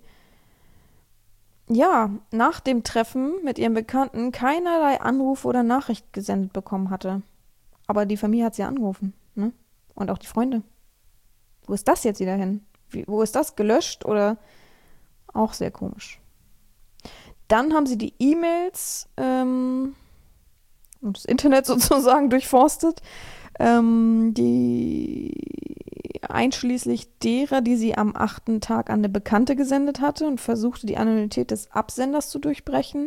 ja nach dem Treffen mit ihrem Bekannten keinerlei Anruf oder Nachricht gesendet bekommen hatte. Aber die Familie hat sie angerufen, ne? Und auch die Freunde. Wo ist das jetzt wieder hin? Wie, wo ist das gelöscht oder auch sehr komisch? Dann haben sie die E-Mails ähm, und das Internet sozusagen durchforstet, ähm, die einschließlich derer, die sie am achten Tag an eine Bekannte gesendet hatte und versuchte, die Anonymität des Absenders zu durchbrechen.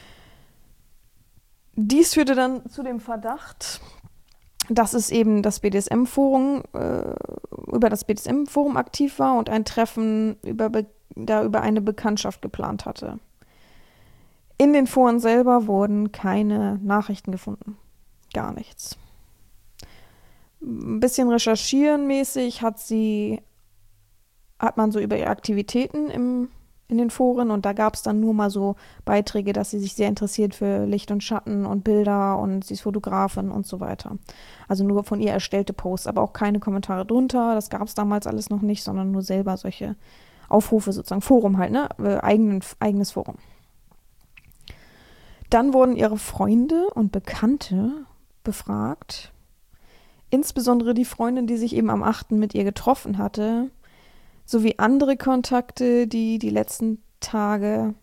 Dies führte dann zu dem Verdacht, dass es eben das B D S M-Forum, äh, über das B D S M-Forum aktiv war und ein Treffen über, da über eine Bekanntschaft geplant hatte. In den Foren selber wurden keine Nachrichten gefunden. Gar nichts. Ein bisschen recherchieren mäßig hat sie, hat man so über ihre Aktivitäten im, in den Foren und da gab es dann nur mal so Beiträge, dass sie sich sehr interessiert für Licht und Schatten und Bilder und sie ist Fotografin und so weiter. Also nur von ihr erstellte Posts, aber auch keine Kommentare drunter. Das gab es damals alles noch nicht, sondern nur selber solche Aufrufe, sozusagen Forum halt, ne? Äh, eigenen, eigenes Forum. Dann wurden ihre Freunde und Bekannte befragt. Insbesondere die Freundin, die sich eben am achten mit ihr getroffen hatte, sowie andere Kontakte, die die letzten Tage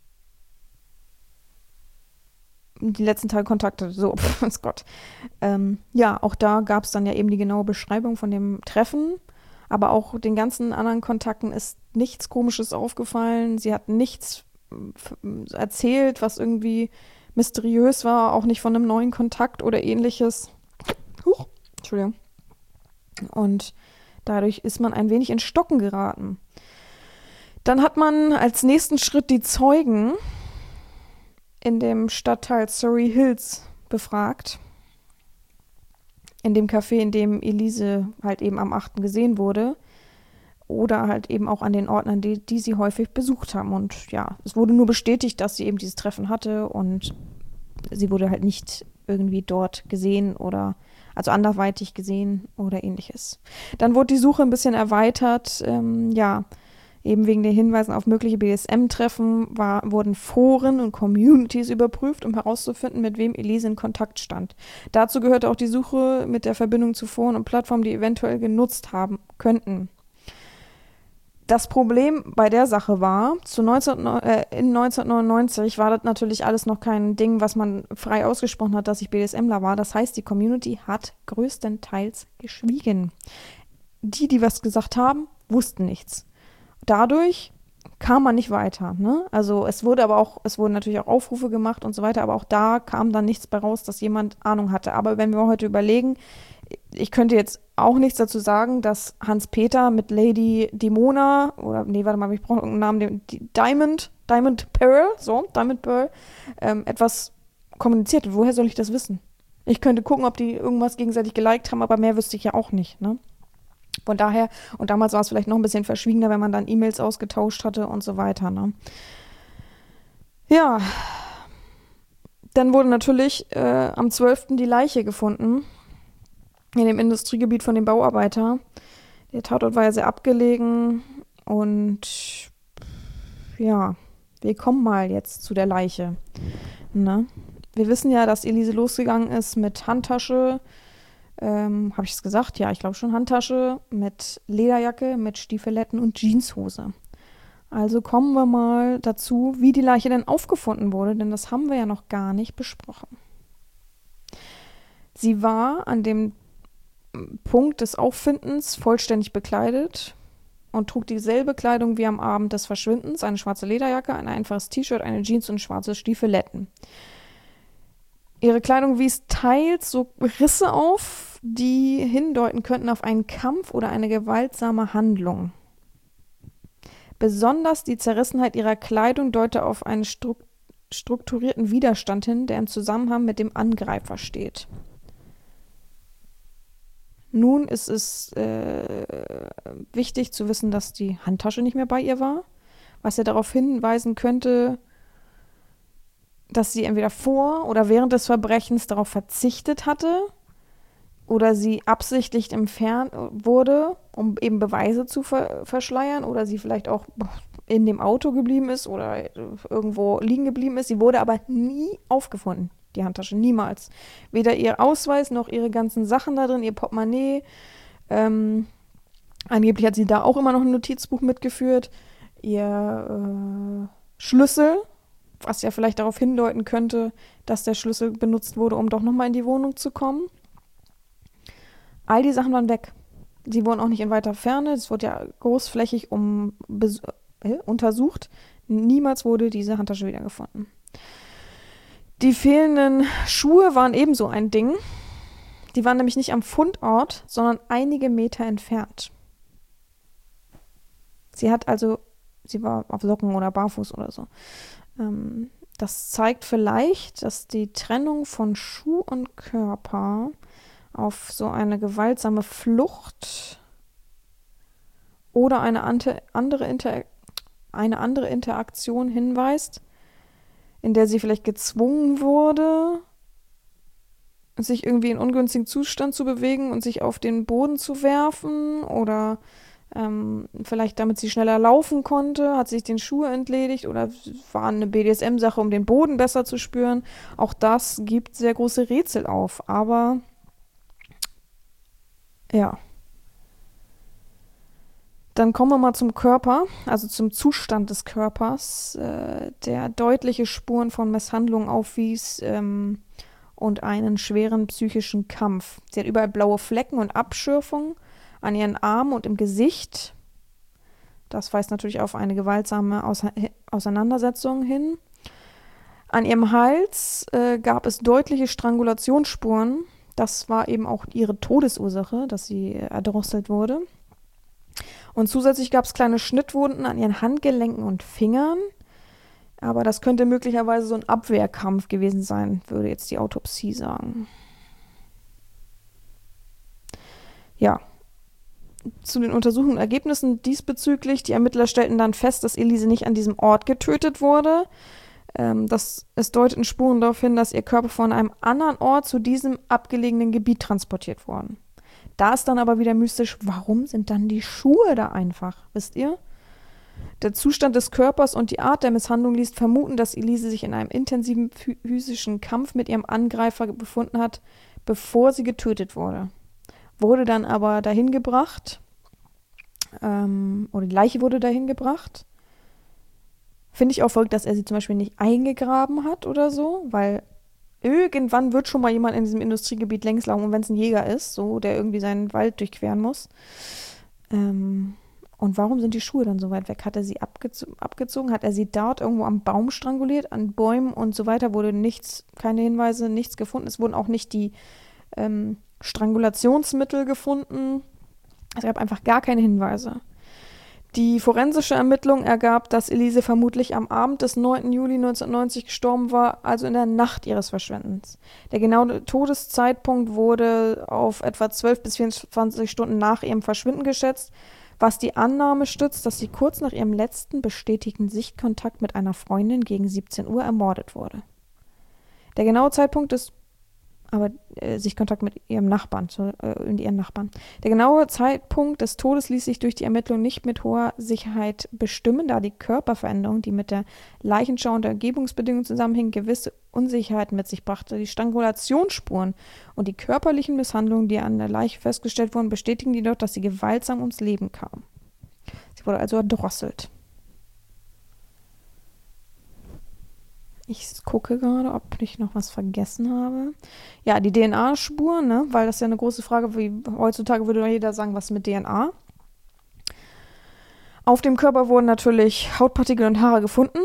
die letzten Tage Kontakte, so, oh Gott. Ähm, ja, auch da gab es dann ja eben die genaue Beschreibung von dem Treffen, aber auch den ganzen anderen Kontakten ist nichts Komisches aufgefallen. Sie hat nichts erzählt, was irgendwie mysteriös war, auch nicht von einem neuen Kontakt oder ähnliches. Huch, Entschuldigung. Und dadurch ist man ein wenig in Stocken geraten. Dann hat man als nächsten Schritt die Zeugen in dem Stadtteil Surrey Hills befragt. In dem Café, in dem Elise halt eben am achten gesehen wurde. Oder halt eben auch an den Orten, an die, die sie häufig besucht haben. Und ja, es wurde nur bestätigt, dass sie eben dieses Treffen hatte und sie wurde halt nicht irgendwie dort gesehen oder also anderweitig gesehen oder ähnliches. Dann wurde die Suche ein bisschen erweitert. Ähm, ja, Eben wegen der Hinweisen auf mögliche B D S M-Treffen war, wurden Foren und Communities überprüft, um herauszufinden, mit wem Elise in Kontakt stand. Dazu gehörte auch die Suche mit der Verbindung zu Foren und Plattformen, die eventuell genutzt haben könnten. Das Problem bei der Sache war, zu neunzehn, äh, in neunzehnhundertneunundneunzig war das natürlich alles noch kein Ding, was man frei ausgesprochen hat, dass ich BDSMler war. Das heißt, die Community hat größtenteils geschwiegen. Die, die was gesagt haben, wussten nichts. Dadurch kam man nicht weiter, ne? Also es wurde aber auch, es wurden natürlich auch Aufrufe gemacht und so weiter, aber auch da kam dann nichts bei raus, dass jemand Ahnung hatte. Aber wenn wir heute überlegen, ich könnte jetzt auch nichts dazu sagen, dass Hans-Peter mit Lady Dimona, oder nee, warte mal, ich brauche irgendeinen Namen, die Diamond, Diamond Pearl, so, Diamond Pearl, ähm, etwas kommuniziert. Woher soll ich das wissen? Ich könnte gucken, ob die irgendwas gegenseitig geliked haben, aber mehr wüsste ich ja auch nicht, ne? Von daher, und damals war es vielleicht noch ein bisschen verschwiegener, wenn man dann E-Mails ausgetauscht hatte und so weiter, ne? Ja, dann wurde natürlich äh, am zwölften die Leiche gefunden in dem Industriegebiet von dem Bauarbeiter. Der Tatort war ja sehr abgelegen und ja, wir kommen mal jetzt zu der Leiche, ne? Wir wissen ja, dass Elise losgegangen ist mit Handtasche. Ähm, habe ich es gesagt? Ja, ich glaube schon Handtasche mit Lederjacke, mit Stiefeletten und Jeanshose. Also kommen wir mal dazu, wie die Leiche denn aufgefunden wurde, denn das haben wir ja noch gar nicht besprochen. Sie war an dem Punkt des Auffindens vollständig bekleidet und trug dieselbe Kleidung wie am Abend des Verschwindens, eine schwarze Lederjacke, ein einfaches T-Shirt, eine Jeans und schwarze Stiefeletten. Ihre Kleidung wies teils so Risse auf, die hindeuten könnten auf einen Kampf oder eine gewaltsame Handlung. Besonders die Zerrissenheit ihrer Kleidung deute auf einen stru- strukturierten Widerstand hin, der im Zusammenhang mit dem Angreifer steht. Nun ist es äh, wichtig zu wissen, dass die Handtasche nicht mehr bei ihr war, was ja darauf hinweisen könnte, dass sie entweder vor oder während des Verbrechens darauf verzichtet hatte oder sie absichtlich entfernt wurde, um eben Beweise zu ver- verschleiern oder sie vielleicht auch in dem Auto geblieben ist oder irgendwo liegen geblieben ist. Sie wurde aber nie aufgefunden, die Handtasche, niemals. Weder ihr Ausweis noch ihre ganzen Sachen da drin, ihr Portemonnaie. Ähm, angeblich hat sie da auch immer noch ein Notizbuch mitgeführt. Ihr äh, Schlüssel, was ja vielleicht darauf hindeuten könnte, dass der Schlüssel benutzt wurde, um doch nochmal in die Wohnung zu kommen. All die Sachen waren weg. Sie wurden auch nicht in weiter Ferne. Es wurde ja großflächig um, bes- äh, untersucht. Niemals wurde diese Handtasche wiedergefunden. Die fehlenden Schuhe waren ebenso ein Ding. Die waren nämlich nicht am Fundort, sondern einige Meter entfernt. Sie hat also, sie war auf Socken oder barfuß oder so. Ähm, das zeigt vielleicht, dass die Trennung von Schuh und Körper auf so eine gewaltsame Flucht oder eine ante, andere, Inter, eine andere Interaktion hinweist, in der sie vielleicht gezwungen wurde, sich irgendwie in ungünstigen Zustand zu bewegen und sich auf den Boden zu werfen oder ähm, vielleicht damit sie schneller laufen konnte, hat sich den Schuh entledigt oder war eine B D S M-Sache, um den Boden besser zu spüren. Auch das gibt sehr große Rätsel auf, aber ja. Dann kommen wir mal zum Körper, also zum Zustand des Körpers, äh, der deutliche Spuren von Misshandlung aufwies ähm, und einen schweren psychischen Kampf. Sie hat überall blaue Flecken und Abschürfungen an ihren Armen und im Gesicht. Das weist natürlich auf eine gewaltsame Ause- Auseinandersetzung hin. An ihrem Hals äh, gab es deutliche Strangulationsspuren. Das war eben auch ihre Todesursache, dass sie erdrosselt wurde. Und zusätzlich gab es kleine Schnittwunden an ihren Handgelenken und Fingern. Aber das könnte möglicherweise so ein Abwehrkampf gewesen sein, würde jetzt die Autopsie sagen. Ja, zu den Untersuchungsergebnissen diesbezüglich. Die Ermittler stellten dann fest, dass Elise nicht an diesem Ort getötet wurde. Ähm, das, es deuteten Spuren darauf hin, dass ihr Körper von einem anderen Ort zu diesem abgelegenen Gebiet transportiert worden. Da ist dann aber wieder mystisch, warum sind dann die Schuhe da einfach, wisst ihr? Der Zustand des Körpers und die Art der Misshandlung ließ vermuten, dass Elise sich in einem intensiven physischen Kampf mit ihrem Angreifer befunden hat, bevor sie getötet wurde. Wurde dann aber dahin gebracht, ähm, oder die Leiche wurde dahin gebracht. Finde ich auch verrückt, dass er sie zum Beispiel nicht eingegraben hat oder so, weil irgendwann wird schon mal jemand in diesem Industriegebiet längs laufen, und wenn es ein Jäger ist, so, der irgendwie seinen Wald durchqueren muss. Ähm, und warum sind die Schuhe dann so weit weg? Hat er sie abgezo- abgezogen? Hat er sie dort irgendwo am Baum stranguliert? An Bäumen und so weiter wurde nichts, keine Hinweise, nichts gefunden. Es wurden auch nicht die ähm, Strangulationsmittel gefunden. Es gab einfach gar keine Hinweise. Die forensische Ermittlung ergab, dass Elise vermutlich am Abend des neunten Juli neunzehnhundertneunzig gestorben war, also in der Nacht ihres Verschwindens. Der genaue Todeszeitpunkt wurde auf etwa zwölf bis vierundzwanzig Stunden nach ihrem Verschwinden geschätzt, was die Annahme stützt, dass sie kurz nach ihrem letzten bestätigten Sichtkontakt mit einer Freundin gegen siebzehn Uhr ermordet wurde. Der genaue Zeitpunkt des aber äh, Sichtkontakt mit ihrem Nachbarn, zu, äh, mit ihren Nachbarn. Der genaue Zeitpunkt des Todes ließ sich durch die Ermittlung nicht mit hoher Sicherheit bestimmen, da die Körperveränderung, die mit der Leichenschau und der Umgebungsbedingungen zusammenhing, gewisse Unsicherheiten mit sich brachte. Die Strangulationsspuren und die körperlichen Misshandlungen, die an der Leiche festgestellt wurden, bestätigen jedoch, dass sie gewaltsam ums Leben kam. Sie wurde also erdrosselt. Ich gucke gerade, ob ich noch was vergessen habe. Ja, die D N A-Spur, ne? Weil das ist ja eine große Frage, wie heutzutage würde jeder sagen, was mit D N A. Auf dem Körper wurden natürlich Hautpartikel und Haare gefunden,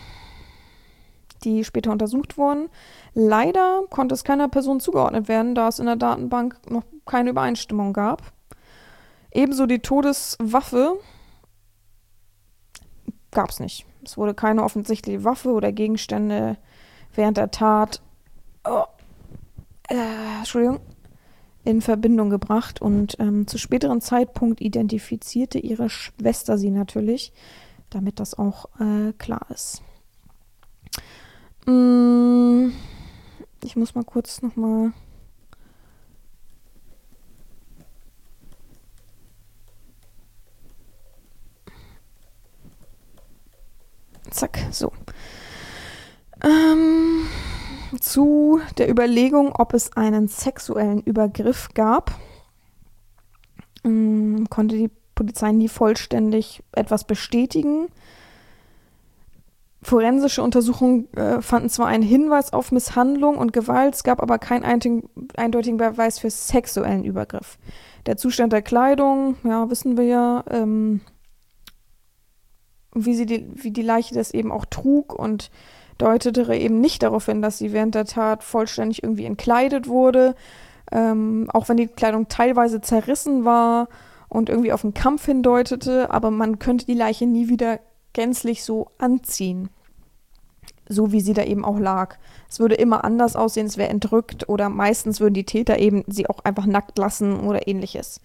die später untersucht wurden. Leider konnte es keiner Person zugeordnet werden, da es in der Datenbank noch keine Übereinstimmung gab. Ebenso die Todeswaffe gab es nicht. Es wurde keine offensichtliche Waffe oder Gegenstände während der Tat oh, äh, Entschuldigung, in Verbindung gebracht. Und ähm, zu späteren Zeitpunkt identifizierte ihre Schwester sie natürlich, damit das auch äh, klar ist. Mm, ich muss mal kurz nochmal... Zack, so. Ähm, zu der Überlegung, ob es einen sexuellen Übergriff gab, ähm, konnte die Polizei nie vollständig etwas bestätigen. Forensische Untersuchungen äh, fanden zwar einen Hinweis auf Misshandlung und Gewalt, es gab aber keinen eindeutigen Beweis für sexuellen Übergriff. Der Zustand der Kleidung, ja, wissen wir ja, ähm, wie sie die, wie die Leiche das eben auch trug und deutete eben nicht darauf hin, dass sie während der Tat vollständig irgendwie entkleidet wurde, ähm, auch wenn die Kleidung teilweise zerrissen war und irgendwie auf einen Kampf hindeutete, aber man könnte die Leiche nie wieder gänzlich so anziehen, so wie sie da eben auch lag. Es würde immer anders aussehen, es wäre entrückt oder meistens würden die Täter eben sie auch einfach nackt lassen oder ähnliches.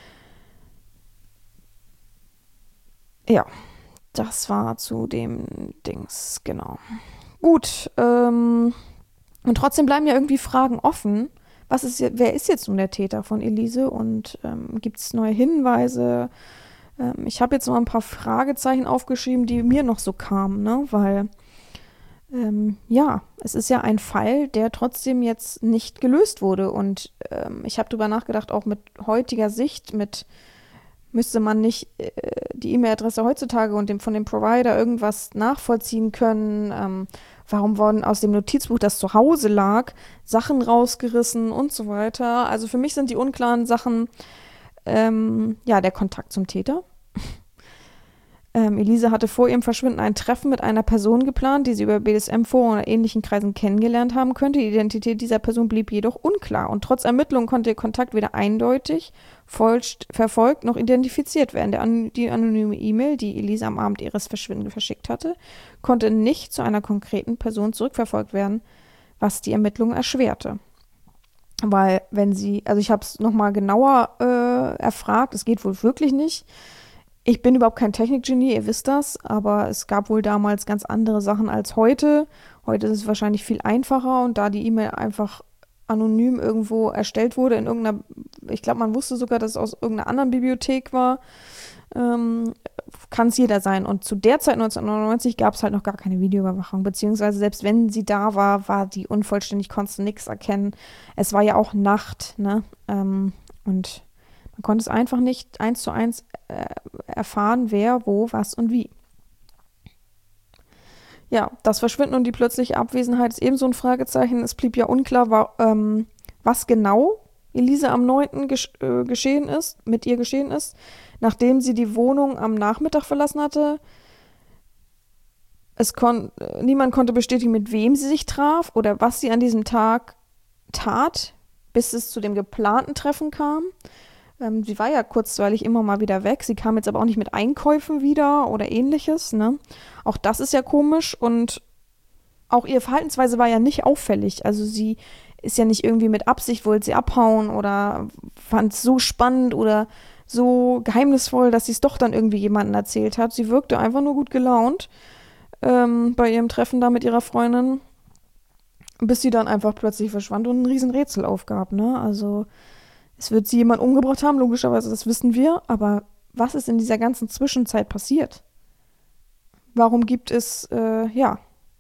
Ja. Das war zu dem Dings, genau. Gut, ähm, und trotzdem bleiben ja irgendwie Fragen offen. Was ist, wer ist jetzt nun der Täter von Elise und ähm, gibt es neue Hinweise? Ähm, ich habe jetzt noch ein paar Fragezeichen aufgeschrieben, die mir noch so kamen, ne? Weil, ähm, ja, es ist ja ein Fall, der trotzdem jetzt nicht gelöst wurde. Und ähm, ich habe drüber nachgedacht, auch mit heutiger Sicht, mit müsste man nicht äh, die E-Mail-Adresse heutzutage und dem, von dem Provider irgendwas nachvollziehen können? Ähm, warum wurden aus dem Notizbuch, das zu Hause lag, Sachen rausgerissen und so weiter? Also für mich sind die unklaren Sachen, ähm, ja, der Kontakt zum Täter. Ähm, Elise hatte vor ihrem Verschwinden ein Treffen mit einer Person geplant, die sie über B D S M-Foren oder ähnlichen Kreisen kennengelernt haben könnte. Die Identität dieser Person blieb jedoch unklar und trotz Ermittlungen konnte der Kontakt weder eindeutig vollst- verfolgt noch identifiziert werden. Der an- die anonyme E-Mail, die Elise am Abend ihres Verschwindens verschickt hatte, konnte nicht zu einer konkreten Person zurückverfolgt werden, was die Ermittlungen erschwerte. Weil wenn sie, also ich habe es nochmal genauer äh, erfragt, es geht wohl wirklich nicht. Ich bin überhaupt kein Technikgenie, ihr wisst das, aber es gab wohl damals ganz andere Sachen als heute. Heute ist es wahrscheinlich viel einfacher und da die E-Mail einfach anonym irgendwo erstellt wurde in irgendeiner, ich glaube, man wusste sogar, dass es aus irgendeiner anderen Bibliothek war, ähm, kann es jeder sein. Und zu der Zeit neunzehnhundertneunundneunzig gab es halt noch gar keine Videoüberwachung, beziehungsweise selbst wenn sie da war, war die unvollständig, konntest du nichts erkennen. Es war ja auch Nacht, ne? Ähm, und man konnte es einfach nicht eins zu eins äh, erfahren, wer, wo, was und wie. Ja, das Verschwinden und die plötzliche Abwesenheit ist ebenso ein Fragezeichen. Es blieb ja unklar, war, ähm, was genau Elise am neunten gesch- äh, geschehen ist, mit ihr geschehen ist, nachdem sie die Wohnung am Nachmittag verlassen hatte. Es kon- äh, niemand konnte bestätigen, mit wem sie sich traf oder was sie an diesem Tag tat, bis es zu dem geplanten Treffen kam. Ähm, sie war ja kurzweilig immer mal wieder weg. Sie kam jetzt aber auch nicht mit Einkäufen wieder oder ähnliches, ne? Auch das ist ja komisch und auch ihre Verhaltensweise war ja nicht auffällig. Also sie ist ja nicht irgendwie mit Absicht, wollte sie abhauen oder fand es so spannend oder so geheimnisvoll, dass sie es doch dann irgendwie jemandem erzählt hat. Sie wirkte einfach nur gut gelaunt ähm, bei ihrem Treffen da mit ihrer Freundin, bis sie dann einfach plötzlich verschwand und ein Riesenrätsel aufgab, ne? Also es wird sie jemand umgebracht haben, logischerweise, das wissen wir, aber was ist in dieser ganzen Zwischenzeit passiert? Warum gibt es, äh, ja,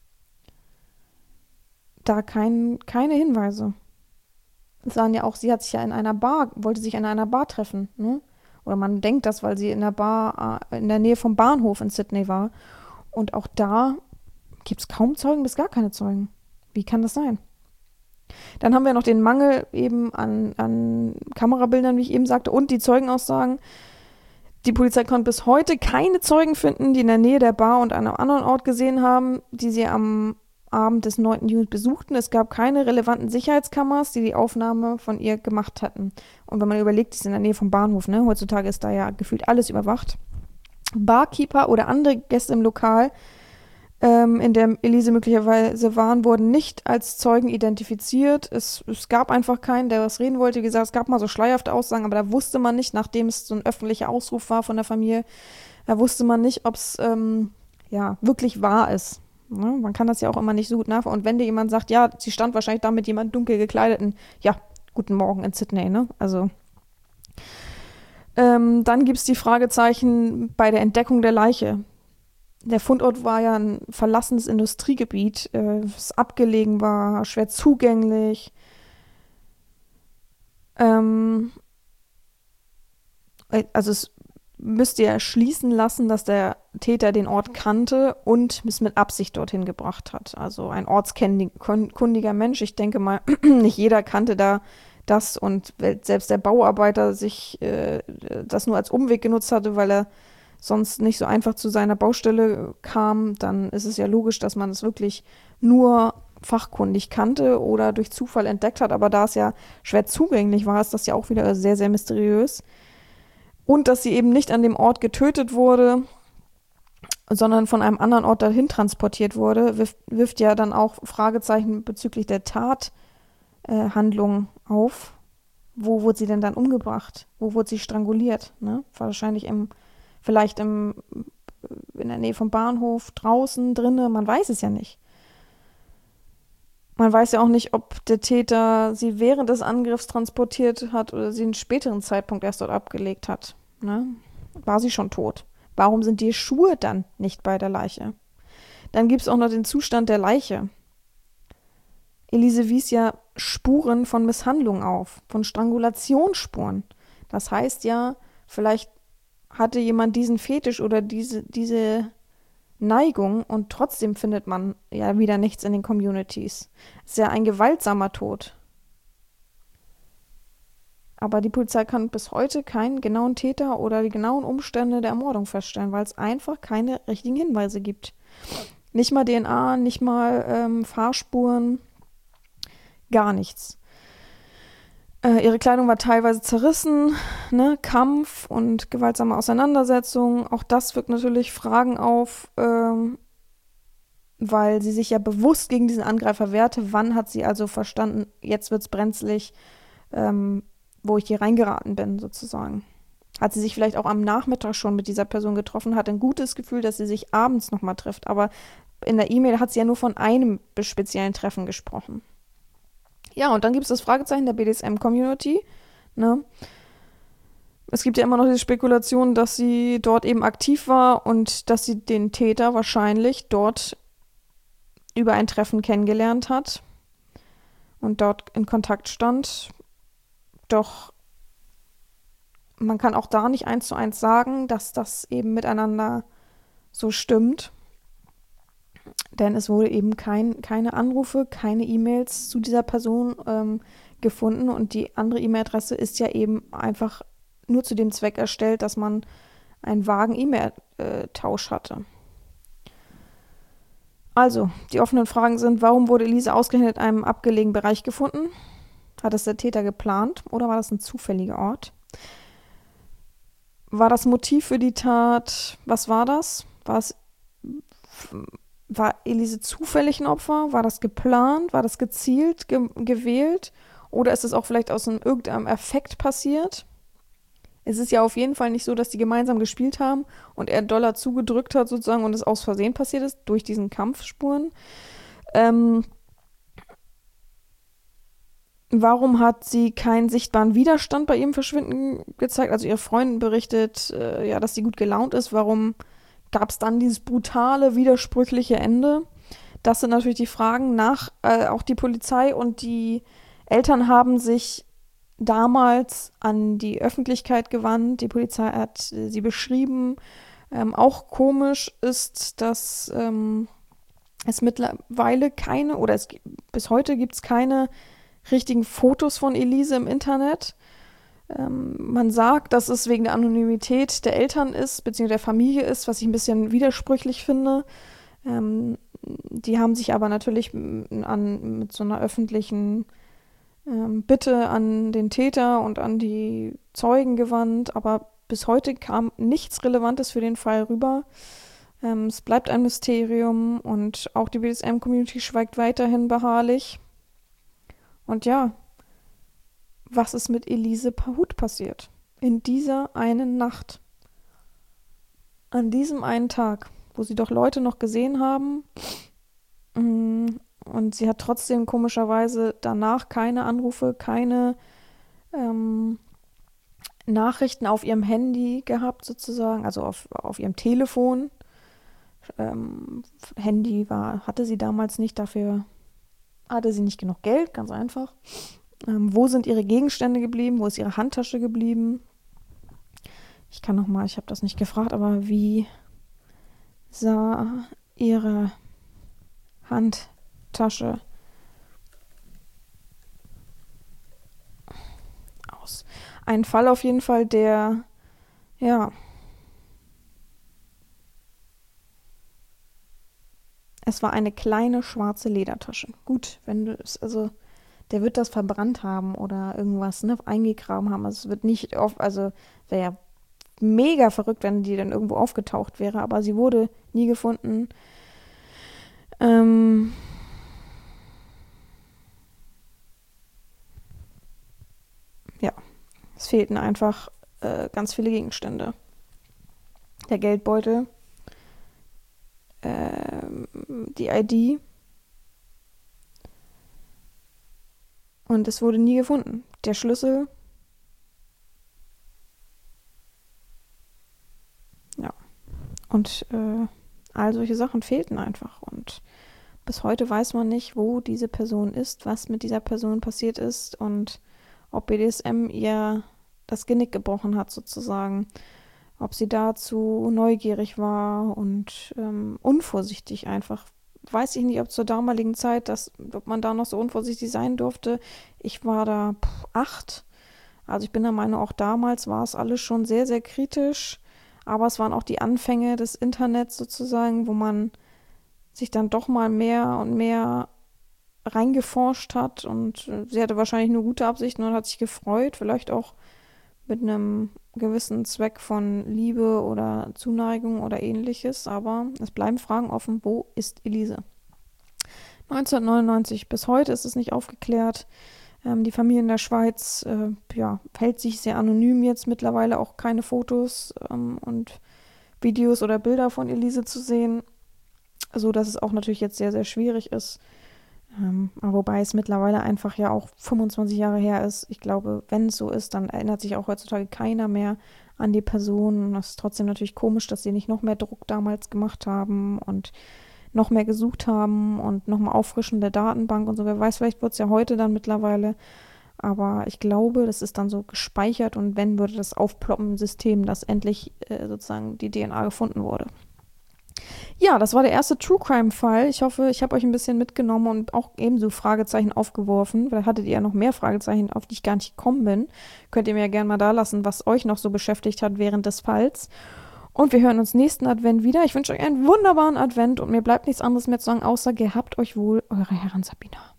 da kein, keine Hinweise? Es waren ja auch, sie hat sich ja in einer Bar, wollte sich in einer Bar treffen, ne? Oder man denkt das, weil sie in der Bar, äh, in der Nähe vom Bahnhof in Sydney war. Und auch da gibt es kaum Zeugen bis gar keine Zeugen. Wie kann das sein? Dann haben wir noch den Mangel eben an, an Kamerabildern, wie ich eben sagte, und die Zeugenaussagen. Die Polizei konnte bis heute keine Zeugen finden, die in der Nähe der Bar und an einem anderen Ort gesehen haben, die sie am Abend des neunten Juni besuchten. Es gab keine relevanten Sicherheitskameras, die die Aufnahme von ihr gemacht hatten. Und wenn man überlegt, die ist in der Nähe vom Bahnhof, ne? Heutzutage ist da ja gefühlt alles überwacht. Barkeeper oder andere Gäste im Lokal, ähm, in dem Elise möglicherweise waren, wurden nicht als Zeugen identifiziert. Es, es gab einfach keinen, der was reden wollte. Wie gesagt, es gab mal so schleierhafte Aussagen, aber da wusste man nicht, nachdem es so ein öffentlicher Ausruf war von der Familie, da wusste man nicht, ob es ähm, ja, wirklich wahr ist. Ne? Man kann das ja auch immer nicht so gut nachvollziehen. Und wenn dir jemand sagt, ja, sie stand wahrscheinlich da mit jemand dunkel gekleideten, ja, guten Morgen in Sydney, ne? Also ähm, dann gibt es die Fragezeichen bei der Entdeckung der Leiche. Der Fundort war ja ein verlassenes Industriegebiet, äh, das abgelegen war, schwer zugänglich. Ähm, also es müsste ja schließen lassen, dass der Täter den Ort kannte und es mit Absicht dorthin gebracht hat. Also ein ortskundiger Mensch. Ich denke mal, nicht jeder kannte da das und selbst der Bauarbeiter sich äh, das nur als Umweg genutzt hatte, weil er sonst nicht so einfach zu seiner Baustelle kam, dann ist es ja logisch, dass man es wirklich nur fachkundig kannte oder durch Zufall entdeckt hat. Aber da es ja schwer zugänglich war, ist das ja auch wieder sehr, sehr mysteriös. Und dass sie eben nicht an dem Ort getötet wurde, sondern von einem anderen Ort dahin transportiert wurde, wirft, wirft ja dann auch Fragezeichen bezüglich der Tathandlung äh, auf. Wo wurde sie denn dann umgebracht? Wo wurde sie stranguliert? Ne? Wahrscheinlich im Vielleicht im, in der Nähe vom Bahnhof, draußen, drinnen, man weiß es ja nicht. Man weiß ja auch nicht, ob der Täter sie während des Angriffs transportiert hat oder sie einen späteren Zeitpunkt erst dort abgelegt hat. Ne? War sie schon tot? Warum sind die Schuhe dann nicht bei der Leiche? Dann gibt es auch noch den Zustand der Leiche. Elise wies ja Spuren von Misshandlung auf, von Strangulationsspuren. Das heißt ja, vielleicht hatte jemand diesen Fetisch oder diese, diese Neigung und trotzdem findet man ja wieder nichts in den Communities. Es ist ja ein gewaltsamer Tod. Aber die Polizei kann bis heute keinen genauen Täter oder die genauen Umstände der Ermordung feststellen, weil es einfach keine richtigen Hinweise gibt. Nicht mal D N A, nicht mal ähm, Fahrspuren, gar nichts. Äh, ihre Kleidung war teilweise zerrissen, ne? Kampf und gewaltsame Auseinandersetzungen. Auch das wirkt natürlich Fragen auf, ähm, weil sie sich ja bewusst gegen diesen Angreifer wehrte. Wann hat sie also verstanden, jetzt wird's brenzlig, ähm, wo ich hier reingeraten bin, sozusagen? Hat sie sich vielleicht auch am Nachmittag schon mit dieser Person getroffen, hat ein gutes Gefühl, dass sie sich abends nochmal trifft. Aber in der E-Mail hat sie ja nur von einem speziellen Treffen gesprochen. Ja, und dann gibt es das Fragezeichen der B D S M-Community. Ne? es gibt ja immer noch die Spekulation, dass sie dort eben aktiv war und dass sie den Täter wahrscheinlich dort über ein Treffen kennengelernt hat und dort in Kontakt stand. Doch man kann auch da nicht eins zu eins sagen, dass das eben miteinander so stimmt. Denn es wurde eben kein, keine Anrufe, keine E-Mails zu dieser Person ähm, gefunden. Und die andere E-Mail-Adresse ist ja eben einfach nur zu dem Zweck erstellt, dass man einen vagen E-Mail-Tausch hatte. Also, die offenen Fragen sind, warum wurde Elise ausgerechnet in einem abgelegenen Bereich gefunden? Hat es der Täter geplant oder war das ein zufälliger Ort? War das Motiv für die Tat, was war das? War es, war Elise zufällig ein Opfer? War das geplant? War das gezielt ge- gewählt? Oder ist es auch vielleicht aus einem, irgendeinem Effekt passiert? Es ist ja auf jeden Fall nicht so, dass die gemeinsam gespielt haben und er Dollar zugedrückt hat sozusagen und es aus Versehen passiert ist, durch diesen Kampfspuren. Ähm, warum hat sie keinen sichtbaren Widerstand bei ihrem Verschwinden gezeigt? Also ihre Freundin berichtet, äh, ja, dass sie gut gelaunt ist. Warum gab es dann dieses brutale, widersprüchliche Ende? Das sind natürlich die Fragen nach, äh, auch die Polizei und die Eltern haben sich damals an die Öffentlichkeit gewandt. Die Polizei hat sie beschrieben. Ähm, auch komisch ist, dass ähm, es mittlerweile keine, oder es bis heute gibt es keine richtigen Fotos von Elise im Internet. Ähm, man sagt, dass es wegen der Anonymität der Eltern ist, beziehungsweise der Familie ist, was ich ein bisschen widersprüchlich finde. Ähm, die haben sich aber natürlich an, mit so einer öffentlichen ähm, Bitte an den Täter und an die Zeugen gewandt, aber bis heute kam nichts Relevantes für den Fall rüber. Ähm, es bleibt ein Mysterium und auch die B D S M-Community schweigt weiterhin beharrlich. Und ja, was ist mit Elise Pahut passiert? In dieser einen Nacht. An diesem einen Tag, wo sie doch Leute noch gesehen haben. Und sie hat trotzdem komischerweise danach keine Anrufe, keine ähm, Nachrichten auf ihrem Handy gehabt sozusagen, also auf, auf ihrem Telefon. Ähm, Handy war, hatte sie damals nicht, dafür hatte sie nicht genug Geld, ganz einfach. Ähm, wo sind ihre Gegenstände geblieben? Wo ist ihre Handtasche geblieben? Ich kann nochmal, ich habe das nicht gefragt, aber wie sah ihre Handtasche aus? Ein Fall auf jeden Fall, der, ja, es war eine kleine schwarze Ledertasche. Gut, wenn du es, also der wird das verbrannt haben oder irgendwas, ne, eingegraben haben. Also es wird nicht oft, also wäre ja mega verrückt, wenn die dann irgendwo aufgetaucht wäre, aber sie wurde nie gefunden. Ähm, ja, es fehlten einfach äh, ganz viele Gegenstände. Der Geldbeutel, äh, die I D und es wurde nie gefunden. Der Schlüssel, ja, und äh, all solche Sachen fehlten einfach und bis heute weiß man nicht, wo diese Person ist, was mit dieser Person passiert ist und ob B D S M ihr das Genick gebrochen hat sozusagen. Ob sie dazu neugierig war und ähm, unvorsichtig einfach. Weiß ich nicht, ob zur damaligen Zeit, dass, ob man da noch so unvorsichtig sein durfte. Ich war da pff, acht. Also ich bin der Meinung, auch damals war es alles schon sehr, sehr kritisch. Aber es waren auch die Anfänge des Internets sozusagen, wo man sich dann doch mal mehr und mehr reingeforscht hat und äh, sie hatte wahrscheinlich nur gute Absichten und hat sich gefreut, vielleicht auch mit einem gewissen Zweck von Liebe oder Zuneigung oder ähnliches, aber es bleiben Fragen offen, wo ist Elise? neunzehnhundertneunundneunzig bis heute ist es nicht aufgeklärt. Ähm, die Familie in der Schweiz äh, ja, hält sich sehr anonym jetzt, mittlerweile auch keine Fotos ähm, und Videos oder Bilder von Elise zu sehen, so dass es auch natürlich jetzt sehr, sehr schwierig ist, Ähm, wobei es mittlerweile einfach ja auch fünfundzwanzig Jahre her ist. Ich glaube, wenn es so ist, dann erinnert sich auch heutzutage keiner mehr an die Person. Das ist trotzdem natürlich komisch, dass sie nicht noch mehr Druck damals gemacht haben und noch mehr gesucht haben und nochmal auffrischen der Datenbank und so. Wer weiß, vielleicht wird es ja heute dann mittlerweile. Aber ich glaube, das ist dann so gespeichert und wenn, würde das aufploppen im System, dass endlich äh, sozusagen die D N A gefunden wurde. Ja, das war der erste True-Crime-Fall. Ich hoffe, ich habe euch ein bisschen mitgenommen und auch ebenso Fragezeichen aufgeworfen. Vielleicht hattet ihr ja noch mehr Fragezeichen, auf die ich gar nicht gekommen bin. Könnt ihr mir ja gerne mal da lassen, was euch noch so beschäftigt hat während des Falls. Und wir hören uns nächsten Advent wieder. Ich wünsche euch einen wunderbaren Advent und mir bleibt nichts anderes mehr zu sagen, außer gehabt euch wohl, eure Herren Sabina.